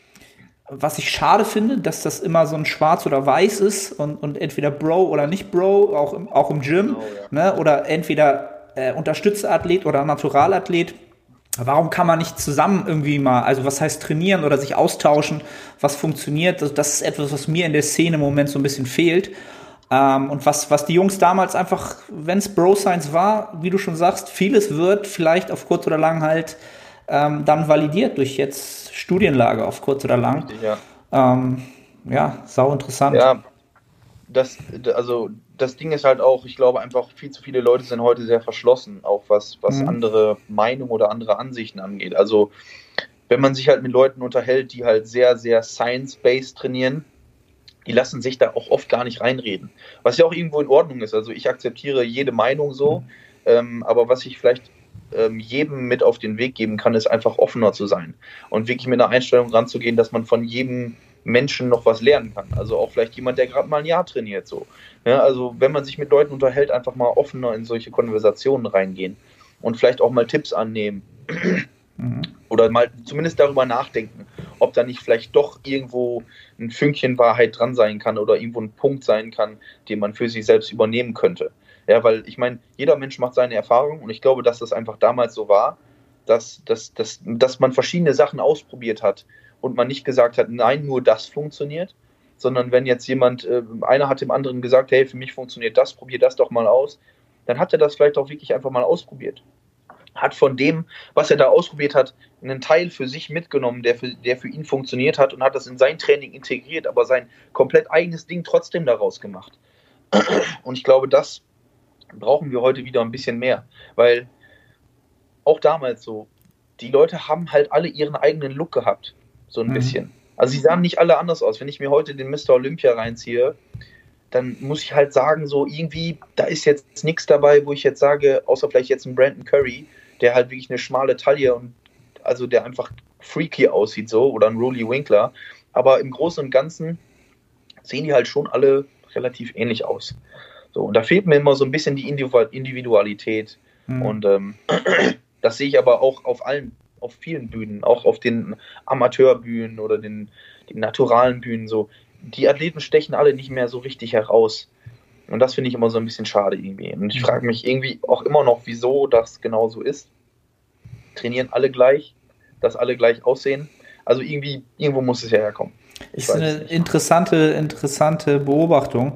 was ich schade finde, dass das immer so ein Schwarz oder Weiß ist und, und entweder Bro oder nicht Bro, auch im, auch im Gym, genau, ja. Ne? Oder entweder äh, Unterstützerathlet oder Naturalathlet. Warum kann man nicht zusammen irgendwie mal, also was heißt trainieren oder sich austauschen, was funktioniert? Also das ist etwas, was mir in der Szene im Moment so ein bisschen fehlt. Ähm, und was, was die Jungs damals einfach, wenn es Bro Science war, wie du schon sagst, vieles wird vielleicht auf kurz oder lang halt ähm, dann validiert durch jetzt Studienlage auf kurz oder lang. Richtig, ja. Ähm, ja, sau interessant. Ja, das, also das Ding ist halt auch, ich glaube einfach, viel zu viele Leute sind heute sehr verschlossen, auch was, was mhm. andere Meinungen oder andere Ansichten angeht. Also wenn man sich halt mit Leuten unterhält, die halt sehr, sehr science-based trainieren, die lassen sich da auch oft gar nicht reinreden. Was ja auch irgendwo in Ordnung ist. Also ich akzeptiere jede Meinung so, mhm. ähm, aber was ich vielleicht jedem mit auf den Weg geben kann, ist einfach offener zu sein und wirklich mit einer Einstellung ranzugehen, dass man von jedem Menschen noch was lernen kann. Also auch vielleicht jemand, der gerade mal ein Jahr trainiert. So. Ja, also wenn man sich mit Leuten unterhält, einfach mal offener in solche Konversationen reingehen und vielleicht auch mal Tipps annehmen mhm. oder mal zumindest darüber nachdenken, ob da nicht vielleicht doch irgendwo ein Fünkchen Wahrheit dran sein kann oder irgendwo ein Punkt sein kann, den man für sich selbst übernehmen könnte. Ja, weil ich meine, jeder Mensch macht seine Erfahrung und ich glaube, dass das einfach damals so war, dass, dass, dass, dass man verschiedene Sachen ausprobiert hat und man nicht gesagt hat, nein, nur das funktioniert, sondern wenn jetzt jemand, äh, einer hat dem anderen gesagt, hey, für mich funktioniert das, probier das doch mal aus, dann hat er das vielleicht auch wirklich einfach mal ausprobiert. Hat von dem, was er da ausprobiert hat, einen Teil für sich mitgenommen, der für, der für ihn funktioniert hat und hat das in sein Training integriert, aber sein komplett eigenes Ding trotzdem daraus gemacht. Und ich glaube, das brauchen wir heute wieder ein bisschen mehr, weil auch damals so, die Leute haben halt alle ihren eigenen Look gehabt, so ein mhm. bisschen. Also sie sahen nicht alle anders aus. Wenn ich mir heute den Mister Olympia reinziehe, dann muss ich halt sagen, so irgendwie, da ist jetzt nichts dabei, wo ich jetzt sage, außer vielleicht jetzt ein Brandon Curry, der halt wirklich eine schmale Taille und also der einfach freaky aussieht so, oder ein Rolly Winkler. Aber im Großen und Ganzen sehen die halt schon alle relativ ähnlich aus. So, und da fehlt mir immer so ein bisschen die Individualität. Mhm. Und ähm, das sehe ich aber auch auf allen, auf vielen Bühnen, auch auf den Amateurbühnen oder den, den naturalen Bühnen so. Die Athleten stechen alle nicht mehr so richtig heraus. Und das finde ich immer so ein bisschen schade irgendwie. Und ich frage mich irgendwie auch immer noch, wieso das genau so ist. Trainieren alle gleich, dass alle gleich aussehen. Also irgendwie, irgendwo muss es ja herkommen. Ich ist eine interessante, interessante Beobachtung.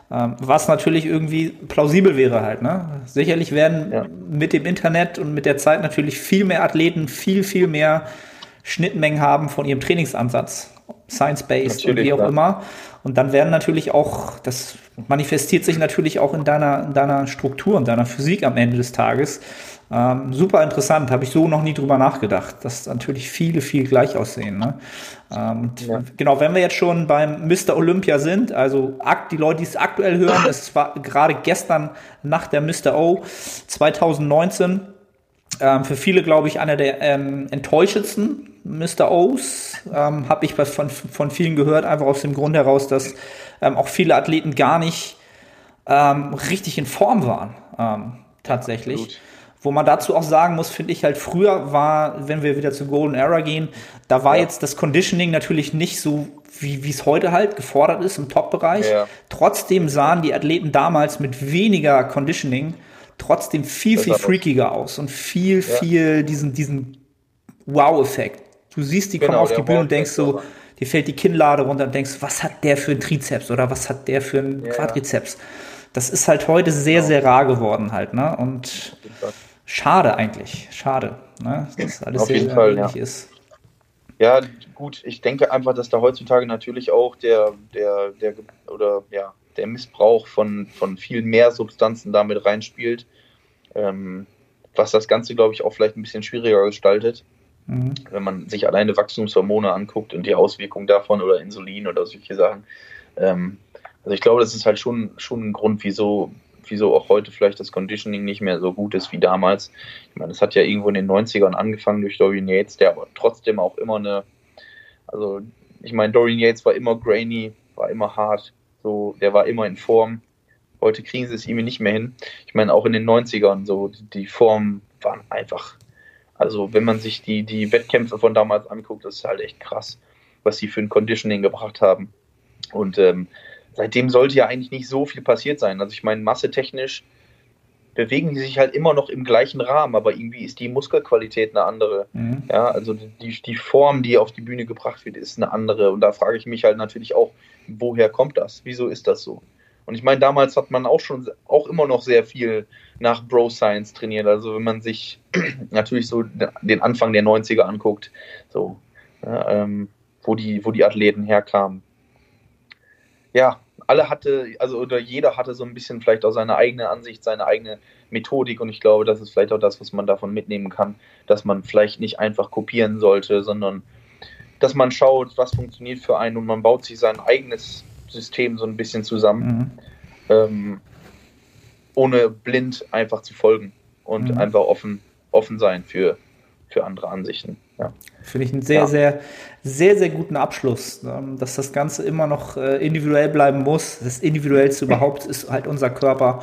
Was natürlich irgendwie plausibel wäre halt, ne? Sicherlich werden ja. mit dem Internet und mit der Zeit natürlich viel mehr Athleten viel, viel mehr Schnittmengen haben von ihrem Trainingsansatz. Science-based und wie auch ja. immer. Und dann werden natürlich auch, das manifestiert sich natürlich auch in deiner, in deiner Struktur, in deiner Physik am Ende des Tages. Ähm, super interessant, habe ich so noch nie drüber nachgedacht, dass natürlich viele, viel gleich aussehen. Ne? Ähm, ja. Genau, wenn wir jetzt schon beim Mister Olympia sind, also die Leute, die es aktuell hören, es war gerade gestern nach der Mister O zwanzig neunzehn, ähm, für viele, glaube ich, einer der ähm, enttäuschendsten Mister O's, ähm, habe ich von, von vielen gehört, einfach aus dem Grund heraus, dass ähm, auch viele Athleten gar nicht ähm, richtig in Form waren, ähm, tatsächlich. Ja, wo man dazu auch sagen muss, finde ich halt, früher war, wenn wir wieder zur Golden Era gehen, da war ja. jetzt das Conditioning natürlich nicht so, wie es heute halt gefordert ist im Top-Bereich. Ja. Trotzdem sahen die Athleten damals mit weniger Conditioning trotzdem viel, das viel freakiger aus und viel, ja. viel diesen, diesen Wow-Effekt. Du siehst, die genau, kommen auf die Bühne und denkst so, dir fällt die Kinnlade runter und denkst, was hat der für einen Trizeps oder was hat der für einen ja. Quadrizeps? Das ist halt heute sehr, genau. sehr rar geworden halt, ne? Und schade eigentlich, schade, ne? Dass alles auf sehr, jeden sehr Fall, ja. ist. Ja, gut, ich denke einfach, dass da heutzutage natürlich auch der, der, der, oder ja, der Missbrauch von, von viel mehr Substanzen damit reinspielt, ähm, was das Ganze, glaube ich, auch vielleicht ein bisschen schwieriger gestaltet. Mhm. Wenn man sich alleine Wachstumshormone anguckt und die Auswirkungen davon oder Insulin oder solche Sachen. Ähm, also ich glaube, das ist halt schon, schon ein Grund, wieso, wieso auch heute vielleicht das Conditioning nicht mehr so gut ist wie damals. Ich meine, das hat ja irgendwo in den neunzigern angefangen durch Dorian Yates, der aber trotzdem auch immer eine, also ich meine, Dorian Yates war immer grainy, war immer hart, so, der war immer in Form. Heute kriegen sie es ihm nicht mehr hin. Ich meine, auch in den neunzigern, so, die, die Formen waren einfach, also wenn man sich die, die Wettkämpfe von damals anguckt, das ist halt echt krass, was sie für ein Conditioning gebracht haben. Und ähm, seitdem sollte ja eigentlich nicht so viel passiert sein. Also ich meine, massetechnisch bewegen die sich halt immer noch im gleichen Rahmen, aber irgendwie ist die Muskelqualität eine andere. Mhm. Ja, also die, die Form, die auf die Bühne gebracht wird, ist eine andere. Und da frage ich mich halt natürlich auch, woher kommt das? Wieso ist das so? Und ich meine, damals hat man auch schon, auch immer noch sehr viel nach Bro Science trainiert. Also wenn man sich natürlich so den Anfang der neunziger anguckt, so, ja, ähm, wo die, wo die Athleten herkamen. Ja, alle hatte, also oder jeder hatte so ein bisschen vielleicht auch seine eigene Ansicht, seine eigene Methodik und ich glaube, das ist vielleicht auch das, was man davon mitnehmen kann, dass man vielleicht nicht einfach kopieren sollte, sondern dass man schaut, was funktioniert für einen und man baut sich sein eigenes System so ein bisschen zusammen, mhm. ähm, ohne blind einfach zu folgen und mhm. einfach offen, offen sein für, für andere Ansichten. Ja. Finde ich einen sehr, ja. sehr, sehr, sehr guten Abschluss, dass das Ganze immer noch individuell bleiben muss. Das Individuellste überhaupt ist halt unser Körper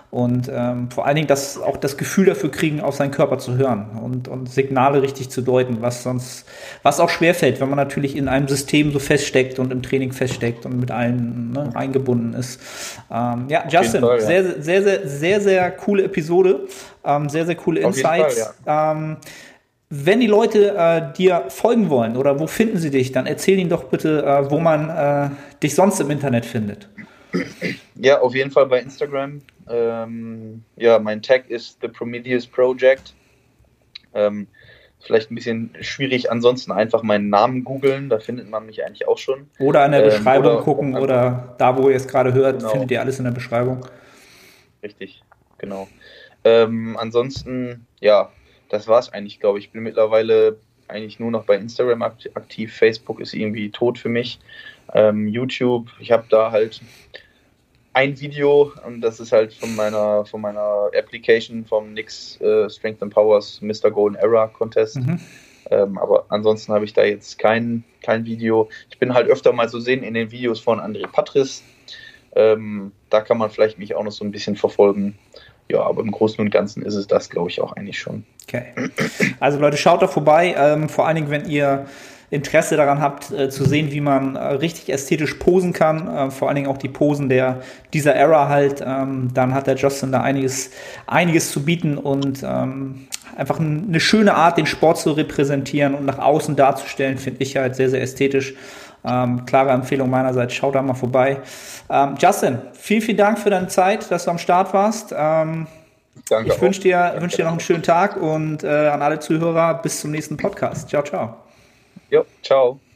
und ähm, vor allen Dingen das, auch das Gefühl dafür kriegen, auf seinen Körper zu hören und, und Signale richtig zu deuten, was sonst, was auch schwerfällt, wenn man natürlich in einem System so feststeckt und im Training feststeckt und mit allen, ne, eingebunden ist. Ähm, ja, Justin, Fall, ja. sehr, sehr, sehr, sehr, sehr coole Episode, ähm, sehr, sehr coole auf Insights. Fall, ja. ähm, Wenn die Leute äh, dir folgen wollen oder wo finden sie dich, dann erzähl ihnen doch bitte, äh, wo man äh, dich sonst im Internet findet. Ja, auf jeden Fall bei Instagram. Ähm, ja, mein Tag ist The Prometheus Project. Ähm, vielleicht ein bisschen schwierig, ansonsten einfach meinen Namen googeln, da findet man mich eigentlich auch schon. Oder in der Beschreibung ähm, oder, gucken oder da, wo ihr es gerade hört, genau. Findet ihr alles in der Beschreibung. Richtig, genau. Ähm, ansonsten, ja, das war's eigentlich, glaube ich. Ich bin mittlerweile eigentlich nur noch bei Instagram aktiv. Facebook ist irgendwie tot für mich. Ähm, YouTube, ich habe da halt ein Video und das ist halt von meiner von meiner Application vom Nix äh, Strength and Powers Mister Golden Era Contest. Mhm. Ähm, aber ansonsten habe ich da jetzt kein, kein Video. Ich bin halt öfter mal zu sehen in den Videos von André Patris. Ähm, da kann man vielleicht mich auch noch so ein bisschen verfolgen. Ja, aber im Großen und Ganzen ist es das, glaube ich, auch eigentlich schon. Okay. Also Leute, schaut da vorbei. Ähm, vor allen Dingen, wenn ihr Interesse daran habt, äh, zu sehen, wie man äh, richtig ästhetisch posen kann, äh, vor allen Dingen auch die Posen der dieser Era halt, ähm, dann hat der Justin da einiges, einiges zu bieten und ähm, einfach ein, eine schöne Art, den Sport zu repräsentieren und nach außen darzustellen, finde ich halt sehr, sehr ästhetisch. Ähm, klare Empfehlung meinerseits, schaut da mal vorbei. Ähm, Justin, vielen, vielen Dank für deine Zeit, dass du am Start warst. Ähm, Danke ich wünsche dir, wünsch dir noch einen schönen Tag und äh, an alle Zuhörer bis zum nächsten Podcast. Ciao, ciao. Jo, ciao.